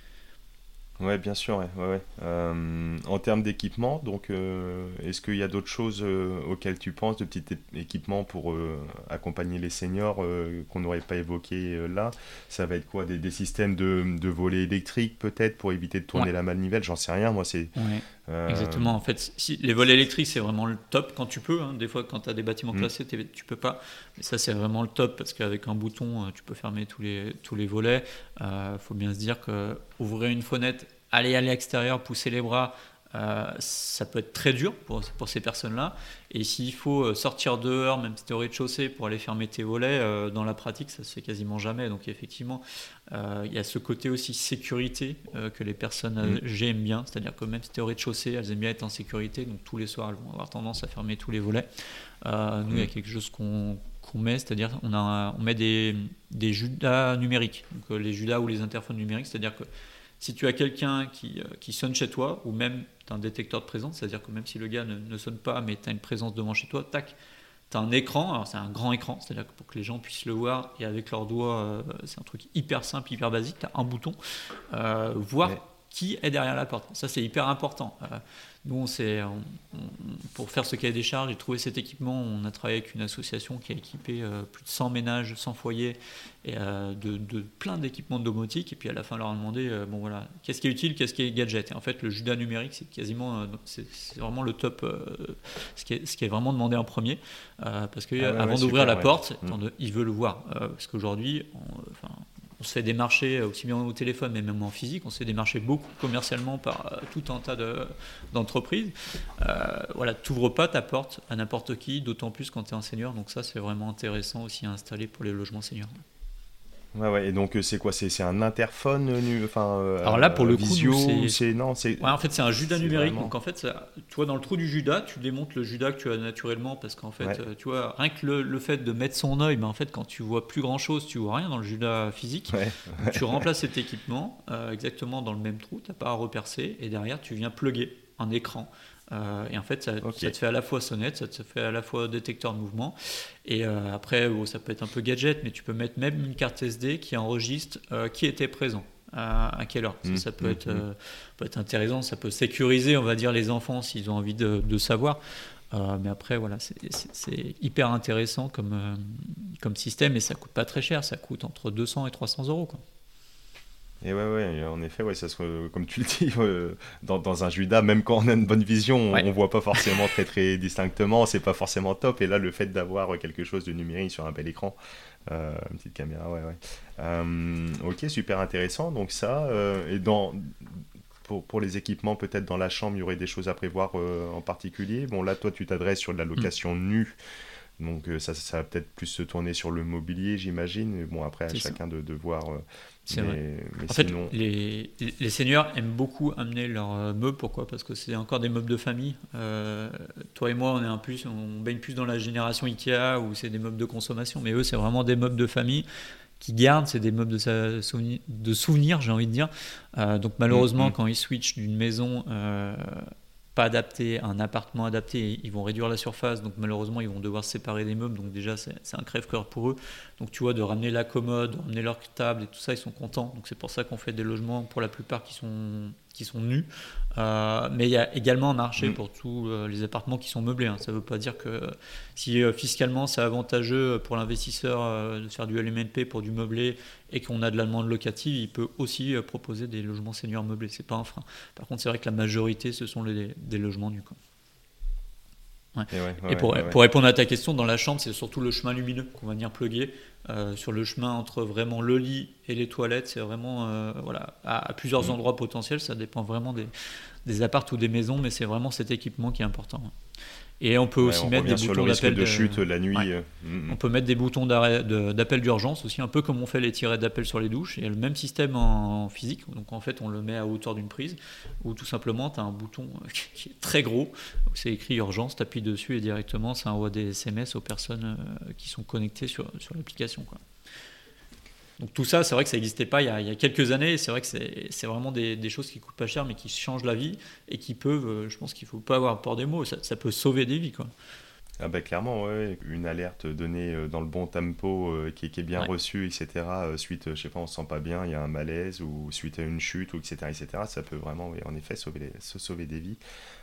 Ouais, bien sûr. Ouais, ouais, ouais. Euh, en termes d'équipement, donc, euh, est-ce qu'il y a d'autres choses euh, auxquelles tu penses, de petits é- équipements pour euh, accompagner les seniors euh, qu'on n'aurait pas évoqué euh, là ? Ça va être quoi ? Des, des systèmes de, de volets électriques peut-être pour éviter de tourner ouais. la manivelle ? J'en sais rien, moi. C'est, ouais. euh... Exactement. En fait, si, les volets électriques, c'est vraiment le top quand tu peux. Hein. Des fois, quand tu as des bâtiments mmh. classés, tu peux pas. Mais ça, c'est vraiment le top parce qu'avec un bouton, tu peux fermer tous les, tous les volets. Il euh, faut bien se dire qu'ouvrir une fenêtre, aller à l'extérieur, pousser les bras, euh, ça peut être très dur pour, pour ces personnes-là. Et s'il faut sortir dehors, même si tu es au rez-de-chaussée, pour aller fermer tes volets, euh, dans la pratique, ça se fait quasiment jamais. Donc effectivement, euh, il y a ce côté aussi sécurité euh, que les personnes âgées aiment bien. C'est-à-dire que même si tu es au rez-de-chaussée, elles aiment bien être en sécurité. Donc tous les soirs, elles vont avoir tendance à fermer tous les volets. Euh, nous, il y a quelque chose qu'on... qu'on met, c'est-à-dire on, a, on met des, des judas numériques. Donc euh, les judas ou les interphones numériques, c'est-à-dire que si tu as quelqu'un qui, euh, qui sonne chez toi, ou même tu as un détecteur de présence, c'est-à-dire que même si le gars ne, ne sonne pas, mais tu as une présence devant chez toi, tac, tu as un écran, alors c'est un grand écran, c'est-à-dire que pour que les gens puissent le voir, et avec leurs doigts, euh, c'est un truc hyper simple, hyper basique, tu as un bouton, euh, voir ouais. qui est derrière la porte. Ça, c'est hyper important. Euh, nous, on s'est, on, on, pour faire ce cahier des charges et trouver cet équipement, on a travaillé avec une association qui a équipé euh, plus de cent ménages, cent foyers, et euh, de, de plein d'équipements de domotique. Et puis à la fin, on leur a demandé, euh, bon voilà, qu'est-ce qui est utile, qu'est-ce qui est gadget. Et en fait, le judas numérique, c'est quasiment, euh, c'est, c'est vraiment le top, euh, ce, qui est, ce qui est vraiment demandé en premier, euh, parce que ah ouais, avant ouais, d'ouvrir super, la ouais. porte, mmh. il veut le voir, euh, parce qu'aujourd'hui, on, enfin. On se fait démarcher aussi bien au téléphone, mais même en physique. On se fait démarcher beaucoup commercialement par euh, tout un tas de, d'entreprises. Euh, voilà, tu n'ouvres pas ta porte à n'importe qui, d'autant plus quand tu es un senior. Donc ça, c'est vraiment intéressant aussi à installer pour les logements seniors. Ouais, ouais, et donc euh, c'est quoi? C'est, c'est un interphone, euh, nu- enfin, Alors là, pour euh, le coup, visio, nous, ou c'est c'est non, c'est, Ouais, en fait, c'est un Judas c'est numérique. vraiment. Donc, en fait, ça, toi, dans le trou du Judas, tu démontes le Judas que tu as naturellement parce qu'en fait, Ouais, euh, tu vois, rien que le, le fait de mettre son œil, ben, en fait, quand tu vois plus grand chose, tu vois rien dans le Judas physique. ouais, Donc, tu remplaces cet équipement euh, exactement dans le même trou, tu n'as pas à repercer et derrière, tu viens plugger un écran. Euh, et en fait, ça, ok. ça te fait à la fois sonnette, ça te fait à la fois détecteur de mouvement. Et euh, après, bon, ça peut être un peu gadget, mais tu peux mettre même une carte S D qui enregistre euh, qui était présent à, à quelle heure. Ça, Hum, ça peut hum, être, hum. euh, peut être intéressant, ça peut sécuriser, on va dire, les enfants s'ils ont envie de, de savoir. Euh, mais après, voilà, c'est, c'est- c'est hyper intéressant comme, euh, comme système et ça coûte pas très cher, ça coûte entre deux cents et trois cents euros, quoi. Et ouais, ouais, en effet, ouais, ça se, comme tu le dis, euh, dans, dans un Judas, même quand on a une bonne vision, on, Ouais, on voit pas forcément très très distinctement, c'est pas forcément top. Et là, le fait d'avoir quelque chose de numérique sur un bel écran, euh, une petite caméra, ouais, ouais. Euh, ok, super intéressant. Donc ça, euh, et dans pour, pour les équipements, peut-être dans la chambre, il y aurait des choses à prévoir euh, en particulier. Bon, là, toi, tu t'adresses sur de la mm, location nue, donc euh, ça, ça va peut-être plus se tourner sur le mobilier, j'imagine. Mais bon, après, à c'est ça. chacun de, de voir. euh, C'est vrai. mais, mais En fait, sinon, les, les seniors aiment beaucoup amener leurs euh, meubles. Pourquoi? Parce que c'est encore des meubles de famille. Euh, toi et moi, on est un plus, on baigne plus dans la génération Ikea où c'est des meubles de consommation. Mais eux, c'est vraiment des meubles de famille qui gardent. C'est des meubles de, sa- souvenir- de souvenirs, j'ai envie de dire. Euh, donc hum, malheureusement, hum. quand ils switchent d'une maison euh, pas adaptée à un appartement adapté, ils vont réduire la surface. Donc malheureusement, ils vont devoir se séparer des meubles. Donc déjà, c'est c'est un crève-cœur pour eux. Donc tu vois, de ramener la commode, de ramener leur table et tout ça, ils sont contents. Donc c'est pour ça qu'on fait des logements pour la plupart qui sont, qui sont nus. Euh, mais il y a également un marché Mm. pour tous euh, les appartements qui sont meublés, hein. Ça ne veut pas dire que euh, si euh, fiscalement c'est avantageux pour l'investisseur euh, de faire du L M N P pour du meublé et qu'on a de la demande locative, il peut aussi euh, proposer des logements seniors meublés. C'est pas un frein. Par contre, c'est vrai que la majorité, ce sont les, des logements nus, quoi. Ouais. Et ouais, ouais, Et pour, ouais, ouais. pour répondre à ta question, dans la chambre, c'est surtout le chemin lumineux qu'on va venir plugger. Euh, sur le chemin entre vraiment le lit et les toilettes, c'est vraiment euh, voilà, à, à plusieurs Mm. endroits potentiels. Ça dépend vraiment des, des apparts ou des maisons, mais c'est vraiment cet équipement qui est important. Et on peut Ouais, aussi on mettre des revient sur le boutons risque d'appel de de... chute la Ouais. nuit. euh, mm, On mm. peut mettre des boutons d'arrêt- de- d'appel d'urgence aussi, un peu comme on fait les tirets d'appel sur les douches. Il y a le même système en physique, donc en fait on le met à hauteur d'une prise, ou tout simplement tu as un bouton qui est très gros, où c'est écrit urgence, tu appuies dessus et directement ça envoie des S M S aux personnes euh, qui sont connectées sur, sur l'application, quoi. Donc tout ça, c'est vrai que ça n'existait pas il y, a, il y a quelques années, et c'est vrai que c'est, c'est vraiment des, des choses qui coûtent pas cher mais qui changent la vie et qui peuvent, euh, je pense qu'il faut pas avoir peur des mots, ça, ça peut sauver des vies, quoi. Ah bah clairement, ouais, une alerte donnée euh, dans le bon tempo, euh, qui, est- qui est bien Ouais. reçue, et cetera. euh, Suite, euh, je sais pas, on se sent pas bien, il y a un malaise, ou suite à une chute, ou et cetera, et cetera. Ça peut vraiment, oui, en effet, sauver les- se sauver des vies.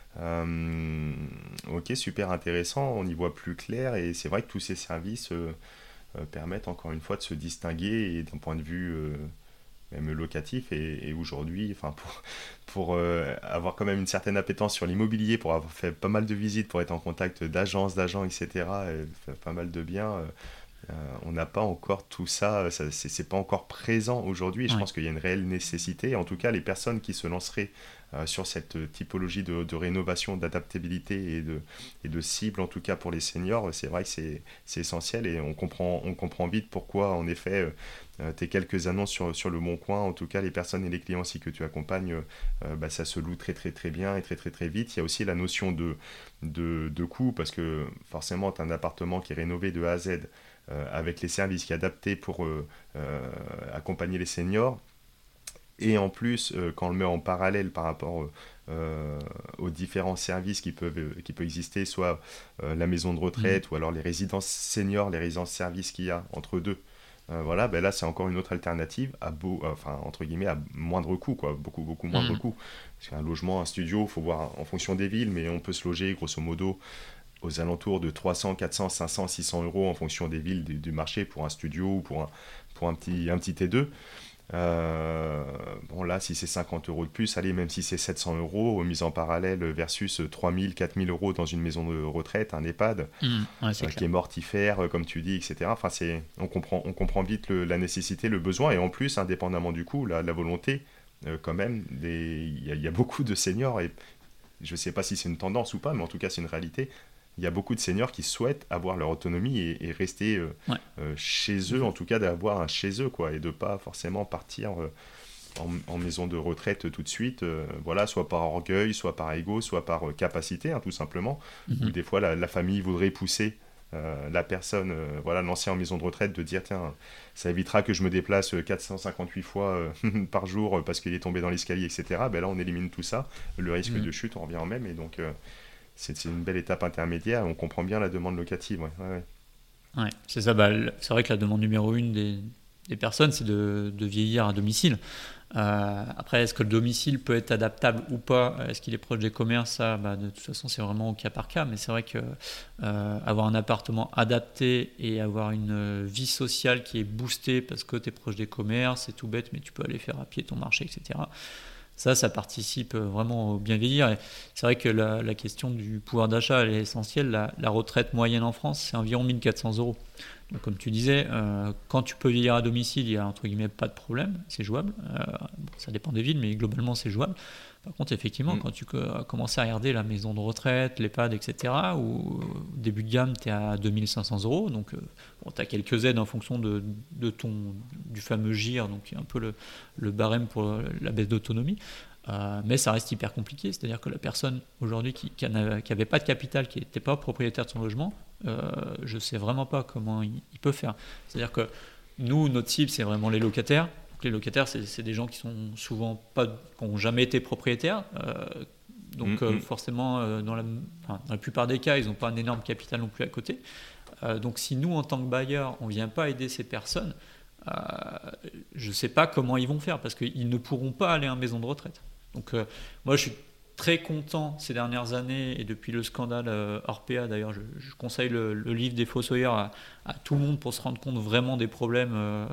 Euh, ok, super intéressant, on y voit plus clair, et c'est vrai que tous ces services euh, euh, permettent encore une fois de se distinguer, et d'un point de vue euh, même locatif, et, et aujourd'hui, enfin pour, pour euh, avoir quand même une certaine appétence sur l'immobilier, pour avoir fait pas mal de visites, pour être en contact d'agences, d'agents, et cetera, et faire pas mal de biens, euh, euh, on n'a pas encore tout ça, ça c'est, c'est pas encore présent aujourd'hui, et je Ouais. pense qu'il y a une réelle nécessité. En tout cas, les personnes qui se lanceraient euh, sur cette typologie de, de rénovation, d'adaptabilité et de, et de cible, en tout cas pour les seniors, c'est vrai que c'est, c'est essentiel, et on comprend, on comprend vite pourquoi, en effet, euh, euh, tes quelques annonces sur, sur le Bon Coin, en tout cas les personnes et les clients aussi que tu accompagnes, euh, bah, ça se loue très très très bien et très très très vite. Il y a aussi la notion de, de, de coût, parce que forcément tu as un appartement qui est rénové de A à Z, euh, avec les services qui sont adaptés pour euh, euh, accompagner les seniors. Et en plus, euh, quand on le met en parallèle par rapport euh, aux différents services qui peuvent, euh, qui peuvent exister, soit euh, la maison de Mhm. retraite, ou alors les résidences seniors, les résidences services qu'il y a entre deux, euh, voilà, ben là c'est encore une autre alternative à beau, enfin entre guillemets à moindre coût, quoi, beaucoup beaucoup moindre Mhm. coût. Parce qu'un logement, un studio, il faut voir en fonction des villes, mais on peut se loger grosso modo aux alentours de trois cents, quatre cents, cinq cents, six cents euros en fonction des villes du, du marché pour un studio ou pour un, pour un petit, un petit T deux. Euh, bon là, si c'est cinquante euros de plus, allez, même si c'est sept cents euros, mise en parallèle versus trois mille, quatre mille euros dans une maison de retraite, un EHPAD, Mhm. Ouais, c'est euh, qui clair. est mortifère, euh, comme tu dis, et cetera. Enfin, c'est, on comprend, on comprend vite le- la nécessité, le besoin, et en plus, indépendamment du coût, la, la volonté, euh, quand même, des- il y, a- il y a beaucoup de seniors, et je ne sais pas si c'est une tendance ou pas, mais en tout cas, c'est une réalité. il y a beaucoup de seniors qui souhaitent avoir leur autonomie et, et rester euh, Ouais. euh, chez eux, en tout cas d'avoir un chez eux, quoi, et de pas forcément partir euh, en, en maison de retraite tout de suite, euh, voilà, soit par orgueil, soit par ego, soit par euh, capacité, hein, tout simplement. Mhm. Ou des fois la, la famille voudrait pousser euh, la personne, euh, voilà, l'ancien en maison de retraite, de dire tiens, ça évitera que je me déplace quatre cent cinquante-huit fois euh, par jour parce qu'il est tombé dans l'escalier, et cetera. Ben là, on élimine tout ça, le risque Mhm. de chute, on revient au même, et donc euh, c'est, c'est une belle étape intermédiaire. On comprend bien la demande locative, ouais, ouais, ouais. Ouais, c'est ça. Bah, le- c'est vrai que la demande numéro une des, des personnes, c'est de, de vieillir à domicile. Euh, après, est-ce que le domicile peut être adaptable ou pas? Est-ce qu'il est proche des commerces? Ça, bah, de toute façon, c'est vraiment au cas par cas. Mais c'est vrai que euh, avoir un appartement adapté et avoir une euh, vie sociale qui est boostée parce que tu es proche des commerces, c'est tout bête, mais tu peux aller faire à pied ton marché, et cetera. Ça, ça participe vraiment au bien vieillir. Et c'est vrai que la, la question du pouvoir d'achat, elle est essentielle. La, la retraite moyenne en France, c'est environ mille quatre cents euros. Donc, comme tu disais, euh, quand tu peux vieillir à domicile, il n'y a entre guillemets pas de problème, c'est jouable. Euh, bon, ça dépend des villes, mais globalement, c'est jouable. Par contre, effectivement, Mm. quand tu co- commences à regarder la maison de retraite, l'EHPAD, et cetera, où au début de gamme, tu es à deux mille cinq cents euros. Donc, euh, bon, tu as quelques aides en fonction de, de ton, du fameux G I R, donc un peu le, le barème pour la baisse d'autonomie. Euh, mais ça reste hyper compliqué, c'est-à-dire que la personne aujourd'hui qui n'avait pas de capital, qui n'était pas propriétaire de son logement, euh, je ne sais vraiment pas comment il, il peut faire. C'est-à-dire que nous, notre cible, c'est vraiment les locataires. Donc les locataires, c'est, c'est des gens qui sont souvent pas, qui n'ont jamais été propriétaires. Euh, donc Mm, euh, mm. forcément, euh, dans, la, enfin, dans la plupart des cas, ils n'ont pas un énorme capital non plus à côté. Euh, donc si nous, en tant que bailleurs, on ne vient pas aider ces personnes, euh, je ne sais pas comment ils vont faire parce qu'ils ne pourront pas aller en maison de retraite. Donc euh, moi je suis très content ces dernières années et depuis le scandale euh, Orpea d'ailleurs je, je conseille le, le livre des Fossoyeurs à, à tout le monde pour se rendre compte vraiment des problèmes. Euh,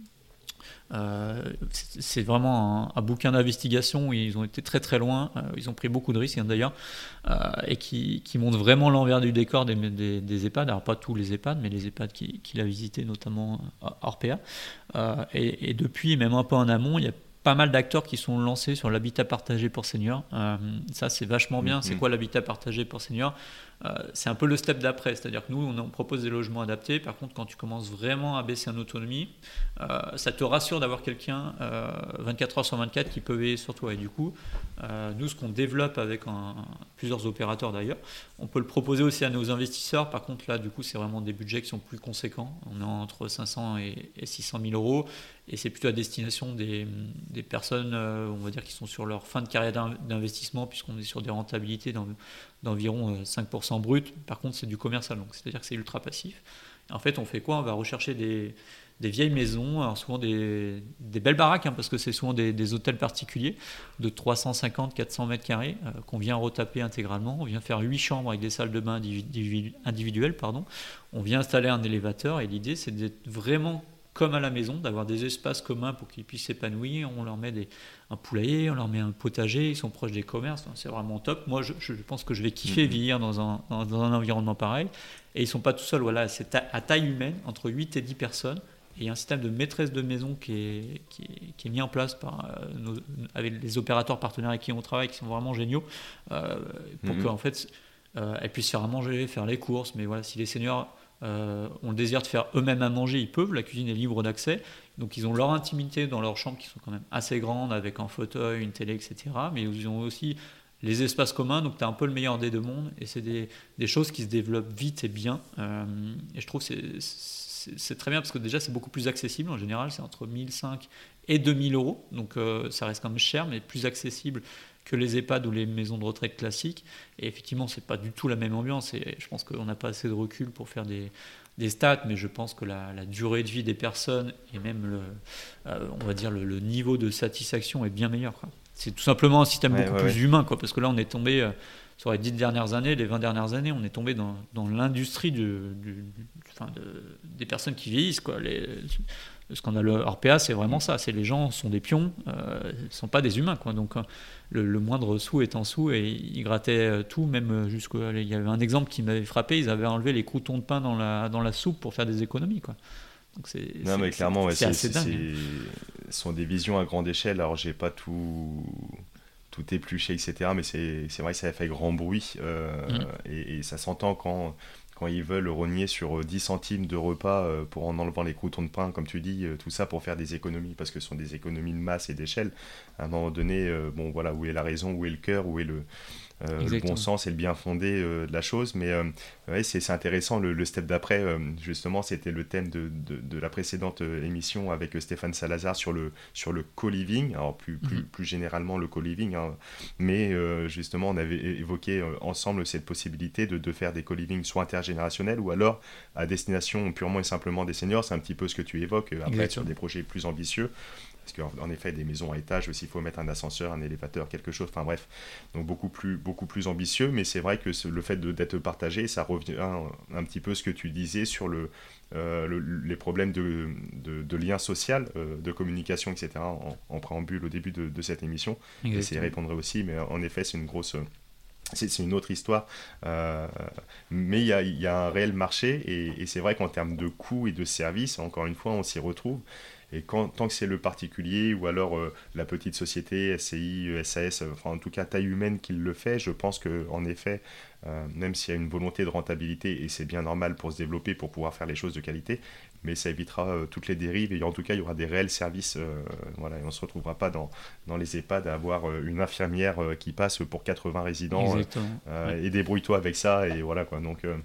euh, c'est, c'est vraiment un, un bouquin d'investigation où ils ont été très très loin, euh, ils ont pris beaucoup de risques hein, d'ailleurs euh, et qui, qui montre vraiment l'envers du décor des, des, des EHPAD, alors pas tous les EHPAD mais les EHPAD qu'il, qu'il a visités notamment euh, Orpea euh, et, et depuis même un peu en amont il y a pas mal d'acteurs qui sont lancés sur l'habitat partagé pour seniors. Euh, ça, c'est vachement bien. Mm, C'est mm. quoi l'habitat partagé pour seniors? euh, C'est un peu le step d'après. C'est-à-dire que nous, on, on propose des logements adaptés. Par contre, quand tu commences vraiment à baisser en autonomie, euh, ça te rassure d'avoir quelqu'un euh, vingt-quatre heures sur vingt-quatre qui peut veiller sur toi. Et du coup, euh, nous, ce qu'on développe avec un, plusieurs opérateurs d'ailleurs, on peut le proposer aussi à nos investisseurs. Par contre, là, du coup, c'est vraiment des budgets qui sont plus conséquents. On est entre cinq cents et six cent mille euros. Et c'est plutôt à destination des, des personnes, euh, on va dire, qui sont sur leur fin de carrière d'investissement, puisqu'on est sur des rentabilités d'en, d'environ cinq pour cent brut. Par contre, c'est du commercial, donc c'est-à-dire que c'est ultra passif. Et en fait, on fait quoi? On va rechercher des, des vieilles maisons, alors souvent des, des belles baraques, hein, parce que c'est souvent des, des hôtels particuliers de trois cent cinquante à quatre cents mètres carrés, euh, qu'on vient retaper intégralement. On vient faire huit chambres avec des salles de bain individu- individuelles. Pardon. On vient installer un élévateur, et l'idée, c'est d'être vraiment comme à la maison, d'avoir des espaces communs pour qu'ils puissent s'épanouir. On leur met des, un poulailler, on leur met un potager, ils sont proches des commerces, c'est vraiment top. Moi, je, je pense que je vais kiffer mmh. vieillir dans un, dans, dans un environnement pareil. Et ils ne sont pas tout seuls, voilà, c'est ta, à taille humaine, entre huit et dix personnes. Et il y a un système de maîtresse de maison qui est, qui est, qui est mis en place par, euh, nos, avec les opérateurs partenaires avec qui on travaille, qui sont vraiment géniaux, euh, pour mmh. qu'en fait, euh, elles puissent faire à manger, faire les courses. Mais voilà, si les seniors Euh, ont le désir de faire eux-mêmes à manger, ils peuvent, la cuisine est libre d'accès, donc ils ont leur intimité dans leurs chambres qui sont quand même assez grandes avec un fauteuil, une télé, et cetera. Mais ils ont aussi les espaces communs, donc tu as un peu le meilleur des deux mondes et c'est des, des choses qui se développent vite et bien. Euh, et je trouve que c'est, c'est, c'est très bien parce que déjà c'est beaucoup plus accessible en général, c'est entre mille cinq et deux mille euros, donc euh, ça reste quand même cher mais plus accessible que les EHPAD ou les maisons de retraite classiques. Et effectivement, c'est pas du tout la même ambiance. Et je pense qu'on n'a pas assez de recul pour faire des, des stats, mais je pense que la, la durée de vie des personnes et même le, euh, on va dire le, le niveau de satisfaction est bien meilleur, quoi. C'est tout simplement un système ouais, beaucoup ouais, plus ouais. humain, quoi, parce que là, on est tombé euh, sur les dix dernières années, les vingt dernières années, on est tombé dans, dans l'industrie du, du, du, enfin de, des personnes qui vieillissent, quoi. Les, le scandale Orpea, c'est vraiment ça. C'est les gens sont des pions, euh, ils ne sont pas des humains, quoi. Donc le, le moindre sou est un sou et ils grattaient tout, même jusqu'à. Il y avait un exemple qui m'avait frappé. Ils avaient enlevé les croûtons de pain dans la dans la soupe pour faire des économies, quoi. Donc c'est. Non, c'est, mais clairement, c'est, ouais, c'est c'est, assez c'est, dingue. Ce sont des visions à grande échelle. Alors j'ai pas tout tout épluché, et cetera. Mais c'est, c'est vrai que ça a fait grand bruit euh, mmh. et, et ça s'entend quand, quand ils veulent rogner sur dix centimes de repas euh, pour en enlevant les croûtons de pain, comme tu dis, euh, tout ça pour faire des économies, parce que ce sont des économies de masse et d'échelle. À un moment donné, euh, bon voilà, où est la raison, où est le cœur, où est le... Euh, le bon sens et le bien fondé euh, de la chose, mais euh, ouais, c'est, c'est intéressant. Le, le step d'après, euh, justement, c'était le thème de, de, de la précédente euh, émission avec euh, Stéphane Salazar sur le, sur le co-living, alors plus, plus, mm-hmm. plus généralement le co-living, hein, mais euh, justement, on avait évoqué euh, ensemble cette possibilité de, de faire des co-living soit intergénérationnels ou alors à destination purement et simplement des seniors. C'est un petit peu ce que tu évoques, euh, après Exactement. Sur des projets plus ambitieux. Parce qu'en effet, des maisons à étage aussi, il faut mettre un ascenseur, un élévateur, quelque chose, enfin bref, donc beaucoup plus, beaucoup plus ambitieux, mais c'est vrai que ce, le fait de, d'être partagé, ça revient un, un petit peu ce que tu disais sur le, euh, le, les problèmes de, de, de lien social, euh, de communication, et cetera, en, en préambule au début de, de cette émission. J'essaie de répondre aussi, mais en effet, c'est une grosse... C'est, c'est une autre histoire, euh, mais il y a, y a un réel marché, et, et c'est vrai qu'en termes de coûts et de services, encore une fois, on s'y retrouve. Et quand, tant que c'est le particulier ou alors euh, la petite société, S C I, S A S, enfin en tout cas taille humaine qui le fait, je pense qu'en effet, euh, même s'il y a une volonté de rentabilité, et c'est bien normal pour se développer, pour pouvoir faire les choses de qualité, mais ça évitera euh, toutes les dérives, et en tout cas il y aura des réels services, euh, voilà, et on ne se retrouvera pas dans, dans les EHPAD à avoir euh, une infirmière euh, qui passe pour quatre-vingts résidents, euh, euh, ouais. et débrouille-toi avec ça, et voilà quoi, donc... Euh,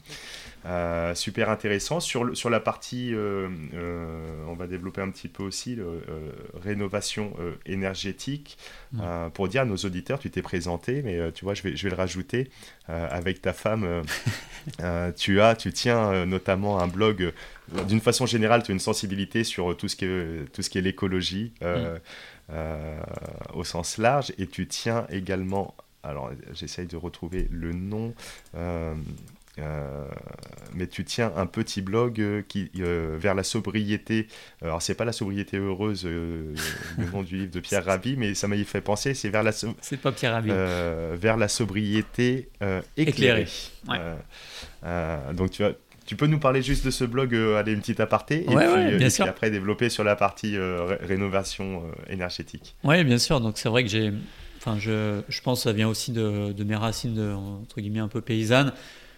Euh, super intéressant. Sur, le, sur la partie, euh, euh, on va développer un petit peu aussi, le, euh, rénovation euh, énergétique. Mmh. Euh, pour dire à nos auditeurs, tu t'es présenté, mais euh, tu vois, je vais, je vais le rajouter. Euh, avec ta femme, euh, euh, tu, as, tu tiens euh, notamment un blog. Euh, d'une façon générale, tu as une sensibilité sur tout ce qui est, tout ce qui est l'écologie euh, mmh. euh, au sens large. Et tu tiens également, alors j'essaye de retrouver le nom... Euh, Euh, mais tu tiens un petit blog euh, qui, euh, vers la sobriété. Alors, c'est pas la sobriété heureuse, euh, le nom du livre de Pierre Rabhi, mais ça m'a fait penser, c'est vers la, so- c'est pas Pierre Rabhi. Euh, vers la sobriété euh, éclairée. Éclairé. Ouais. Euh, euh, donc, tu, as, tu peux nous parler juste de ce blog, euh, aller une petite aparté, et, ouais, puis, ouais, bien et sûr. puis après développer sur la partie euh, ré- rénovation euh, énergétique. Oui, bien sûr. Donc, c'est vrai que j'ai. Enfin, je, je pense que ça vient aussi de, de mes racines, de, entre guillemets, un peu paysannes.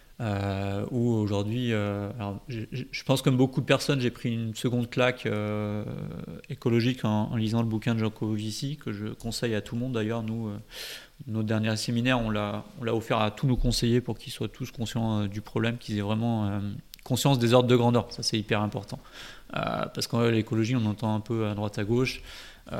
Euh, où aujourd'hui, euh, alors, je, je pense comme beaucoup de personnes, j'ai pris une seconde claque euh, écologique en, en lisant le bouquin de Jean Covici, que je conseille à tout le monde d'ailleurs. Nous, euh, notre dernier séminaire, on l'a, on l'a offert à tous nos conseillers pour qu'ils soient tous conscients euh, du problème, qu'ils aient vraiment euh, conscience des ordres de grandeur. Ça, c'est hyper important. Euh, parce qu'en l'écologie, on entend un peu à droite à gauche. Euh,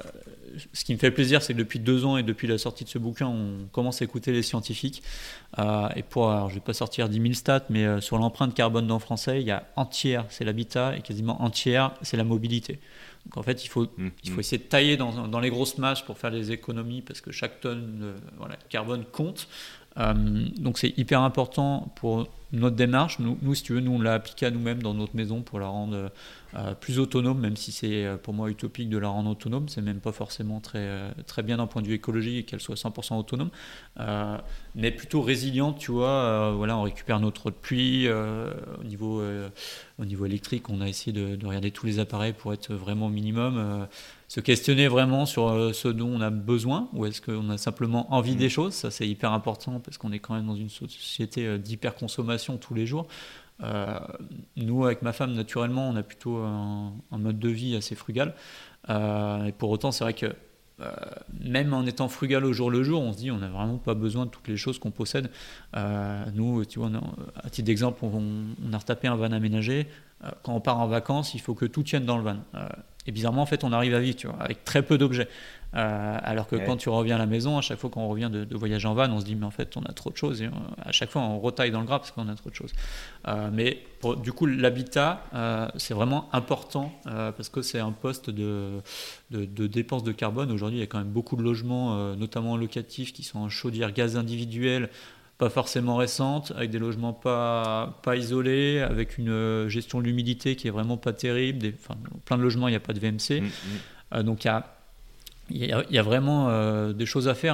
ce qui me fait plaisir, c'est que depuis deux ans et depuis la sortie de ce bouquin, on commence à écouter les scientifiques. Euh, et pour, alors, je ne vais pas sortir dix mille stats, mais euh, sur l'empreinte carbone dans le français, il y a entière, c'est l'habitat, et quasiment entière, c'est la mobilité. Donc en fait, il faut, mmh, il faut essayer de tailler dans, dans les grosses masses pour faire des économies, parce que chaque tonne de voilà, carbone compte. Euh, donc c'est hyper important pour notre démarche. Nous, nous, si tu veux, nous on l'a appliqué à nous-mêmes dans notre maison pour la rendre euh, plus autonome, même si c'est pour moi utopique de la rendre autonome. C'est même pas forcément très, euh, très bien d'un point de vue écologique qu'elle soit cent pour cent autonome, euh, mais plutôt résiliente, tu vois. Euh, voilà, on récupère notre eau de pluie. Euh, au, niveau, euh, au niveau électrique, on a essayé de, de regarder tous les appareils pour être vraiment au minimum. Euh, se questionner vraiment sur euh, ce dont on a besoin, ou est-ce qu'on a simplement envie mmh. des choses. Ça, c'est hyper important parce qu'on est quand même dans une société euh, d'hyperconsommation tous les jours. Euh, nous, avec ma femme, naturellement, on a plutôt un, un mode de vie assez frugal. Euh, et pour autant, c'est vrai que euh, même en étant frugal au jour le jour, on se dit on n'a vraiment pas besoin de toutes les choses qu'on possède. Euh, nous, tu vois, on a, à titre d'exemple, on, on a retapé un van aménagé. Euh, quand on part en vacances, il faut que tout tienne dans le van. Euh, Et bizarrement, en fait, on arrive à vivre, tu vois, avec très peu d'objets. Euh, alors que ouais. quand tu reviens à la maison, à chaque fois qu'on revient de, de voyage en van, on se dit, mais en fait, on a trop de choses. Et on, à chaque fois, on retaille dans le gras parce qu'on a trop de choses. Euh, mais pour, du coup, l'habitat, euh, c'est vraiment important euh, parce que c'est un poste de, de, de dépenses de carbone. Aujourd'hui, il y a quand même beaucoup de logements, euh, notamment locatifs, qui sont en chaudière gaz individuelle, pas forcément récente, avec des logements pas, pas isolés, avec une gestion de l'humidité qui est vraiment pas terrible. Des, enfin, plein de logements, il n'y a pas de V M C. Mmh, mmh. Euh, donc il y a, y, a, y a vraiment euh, des choses à faire. En fait,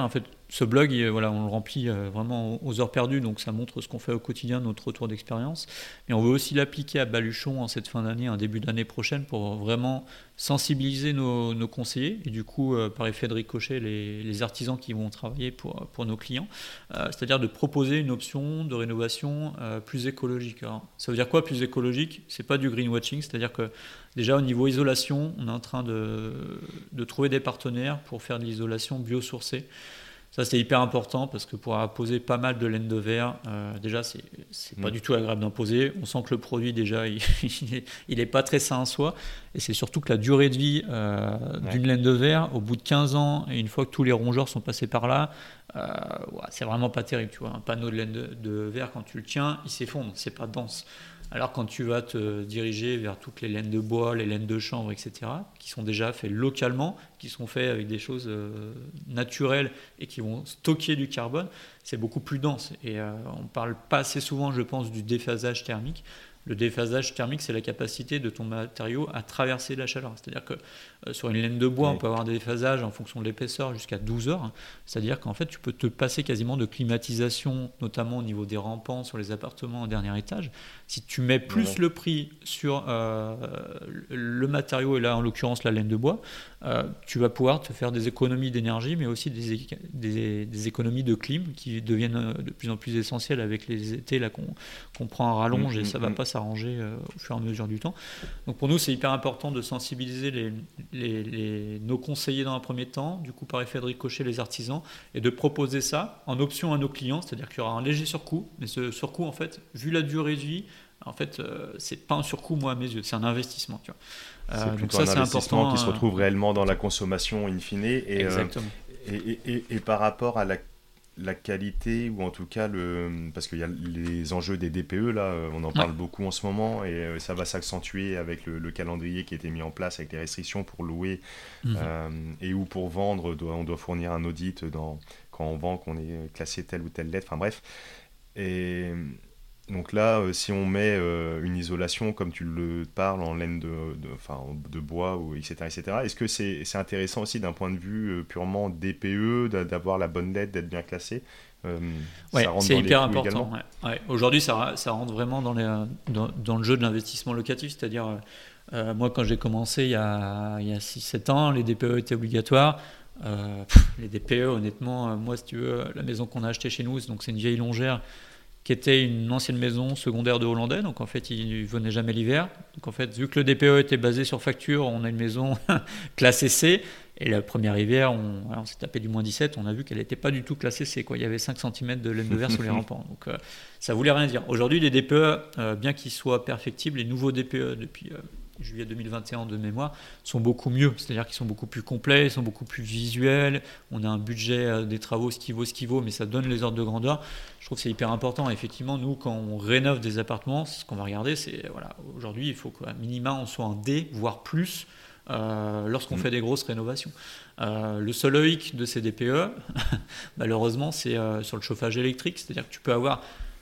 ce blog, il, voilà, on le remplit euh, vraiment aux heures perdues, donc ça montre ce qu'on fait au quotidien, notre retour d'expérience. Et on veut aussi l'appliquer à Baluchon en cette fin d'année, en début d'année prochaine, pour vraiment sensibiliser nos, nos conseillers et du coup, euh, par effet de ricochet, les, les artisans qui vont travailler pour, pour nos clients. Euh, c'est-à-dire de proposer une option de rénovation euh, plus écologique. Alors, ça veut dire quoi plus écologique ? C'est pas du greenwashing, c'est-à-dire que déjà au niveau isolation, on est en train de, de trouver des partenaires pour faire de l'isolation biosourcée. Ça, c'est hyper important parce que pour poser pas mal de laine de verre, euh, déjà, c'est, c'est pas mmh. du tout agréable d'en poser. On sent que le produit, déjà, il, il, est, il est pas très sain en soi. Et c'est surtout que la durée de vie euh, ouais. d'une laine de verre, au bout de quinze ans, et une fois que tous les rongeurs sont passés par là, euh, ouais, c'est vraiment pas terrible. Tu vois, un panneau de laine de, de verre, quand tu le tiens, il s'effondre, c'est pas dense. Alors quand tu vas te diriger vers toutes les laines de bois, les laines de chanvre, et cetera, qui sont déjà faites localement, qui sont faites avec des choses euh, naturelles et qui vont stocker du carbone, c'est beaucoup plus dense. Et euh, on ne parle pas assez souvent, je pense, du déphasage thermique. Le déphasage thermique, c'est la capacité de ton matériau à traverser la chaleur. C'est-à-dire que euh, sur une laine de bois, oui. on peut avoir des déphasages en fonction de l'épaisseur jusqu'à douze heures. C'est-à-dire qu'en fait, tu peux te passer quasiment de climatisation, notamment au niveau des rampants sur les appartements au dernier étage. Si tu mets plus oui. le prix sur euh, le matériau, et là en l'occurrence la laine de bois, euh, tu vas pouvoir te faire des économies d'énergie, mais aussi des, des, des économies de clim qui deviennent de plus en plus essentielles avec les étés là, qu'on, qu'on prend en rallonge mmh, et ça ne mmh. va pas s'arranger euh, au fur et à mesure du temps. Donc pour nous, c'est hyper important de sensibiliser les, les, les, nos conseillers dans un premier temps, du coup par effet de ricochet les artisans, et de proposer ça en option à nos clients, c'est-à-dire qu'il y aura un léger surcoût, mais ce surcoût, en fait, vu la durée de vie, en fait, euh, c'est pas un surcoût, moi, à mes yeux, c'est un investissement. Tu vois. Euh, c'est plutôt donc ça, un investissement important, qui euh... se retrouve réellement dans la consommation in fine. Et, Exactement. Euh, et, et, et, et par rapport à la, la qualité, ou en tout cas, le, parce qu'il y a les enjeux des D P E, là, on en parle ouais. beaucoup en ce moment, et ça va s'accentuer avec le, le calendrier qui a été mis en place, avec les restrictions pour louer, mmh. euh, et où pour vendre, on doit fournir un audit dans, quand on vend, qu'on est classé telle ou telle lettre, enfin bref. Et... Donc là, euh, si on met euh, une isolation, comme tu le parles, en laine de, de, enfin, de bois, ou et cetera, et cetera, est-ce que c'est, c'est intéressant aussi d'un point de vue euh, purement D P E, d'avoir la bonne lettre, d'être bien classé euh, ouais, c'est hyper important. Ouais. Ouais. Aujourd'hui, ça, ça rentre vraiment dans, les, dans, dans le jeu de l'investissement locatif, c'est-à-dire, euh, moi, quand j'ai commencé il y a, il y a six sept ans, les D P E étaient obligatoires. Euh, pff, les D P E, honnêtement, moi, si tu veux, la maison qu'on a achetée chez nous, donc c'est une vieille longère, qui était une ancienne maison secondaire de Hollandais, donc en fait il ne venait jamais l'hiver. Donc en fait, vu que le D P E était basé sur facture, on a une maison classée C, et la première hiver, on, on s'est tapé du moins dix-sept, on a vu qu'elle n'était pas du tout classée C, quoi. Il y avait cinq centimètres de laine de verre sur les rampants, donc euh, ça voulait rien dire. Aujourd'hui, les D P E, euh, bien qu'ils soient perfectibles, les nouveaux D P E depuis euh, juillet deux mille vingt et un de mémoire, sont beaucoup mieux, c'est-à-dire qu'ils sont beaucoup plus complets, ils sont beaucoup plus visuels, on a un budget euh, des travaux, ce qui vaut, ce qui vaut, mais ça donne les ordres de grandeur. Je trouve que c'est hyper important. Effectivement, nous, quand on rénove des appartements, ce qu'on va regarder, c'est, voilà, aujourd'hui, il faut qu'à minima, on soit en D, voire plus, euh, lorsqu'on mmh. fait des grosses rénovations. Euh, le seul hic de ces D P E, malheureusement, c'est euh, sur le chauffage électrique, c'est-à-dire que tu peux avoir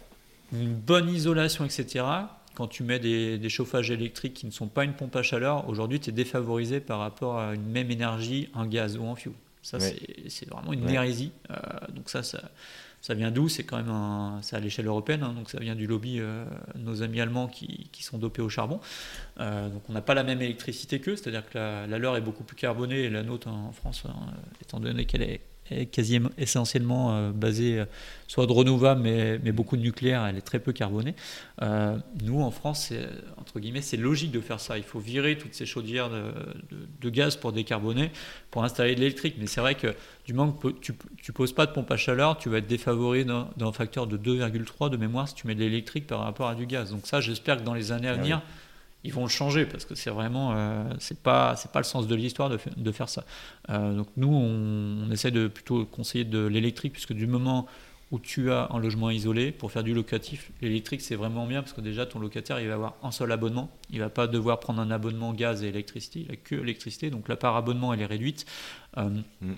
une bonne isolation, et cetera. Quand tu mets des, des chauffages électriques qui ne sont pas une pompe à chaleur, aujourd'hui, tu es défavorisé par rapport à une même énergie en gaz ou en fioul. Ça, ouais. c'est, c'est vraiment une ouais. hérésie. Euh, donc ça, ça, ça vient d'où ? C'est quand même un, c'est à l'échelle européenne, hein, donc ça vient du lobby euh, de nos amis allemands qui, qui sont dopés au charbon. Euh, donc on n'a pas la même électricité qu'eux, c'est-à-dire que la, la leur est beaucoup plus carbonée et la nôtre en France, hein, étant donné qu'elle est est quasiment essentiellement euh, basée euh, soit de renouvelable mais, mais beaucoup de nucléaire, elle est très peu carbonée. Euh, nous en France, c'est, entre guillemets, c'est logique de faire ça. Il faut virer toutes ces chaudières de, de, de gaz pour décarboner, pour installer de l'électrique. Mais c'est vrai que du moment que tu ne poses pas de pompe à chaleur, tu vas être défavorisé d'un, d'un facteur de deux virgule trois de mémoire si tu mets de l'électrique par rapport à du gaz. Donc ça, j'espère que dans les années à venir, ah oui. ils vont le changer parce que c'est vraiment euh, c'est pas c'est pas le sens de l'histoire de, de faire ça. Euh, donc nous on, on essaie de plutôt conseiller de l'électrique, puisque du moment où tu as un logement isolé, pour faire du locatif, l'électrique c'est vraiment bien parce que déjà ton locataire il va avoir un seul abonnement, il va pas devoir prendre un abonnement gaz et électricité, il a que électricité, donc la part abonnement elle est réduite. Euh, mm.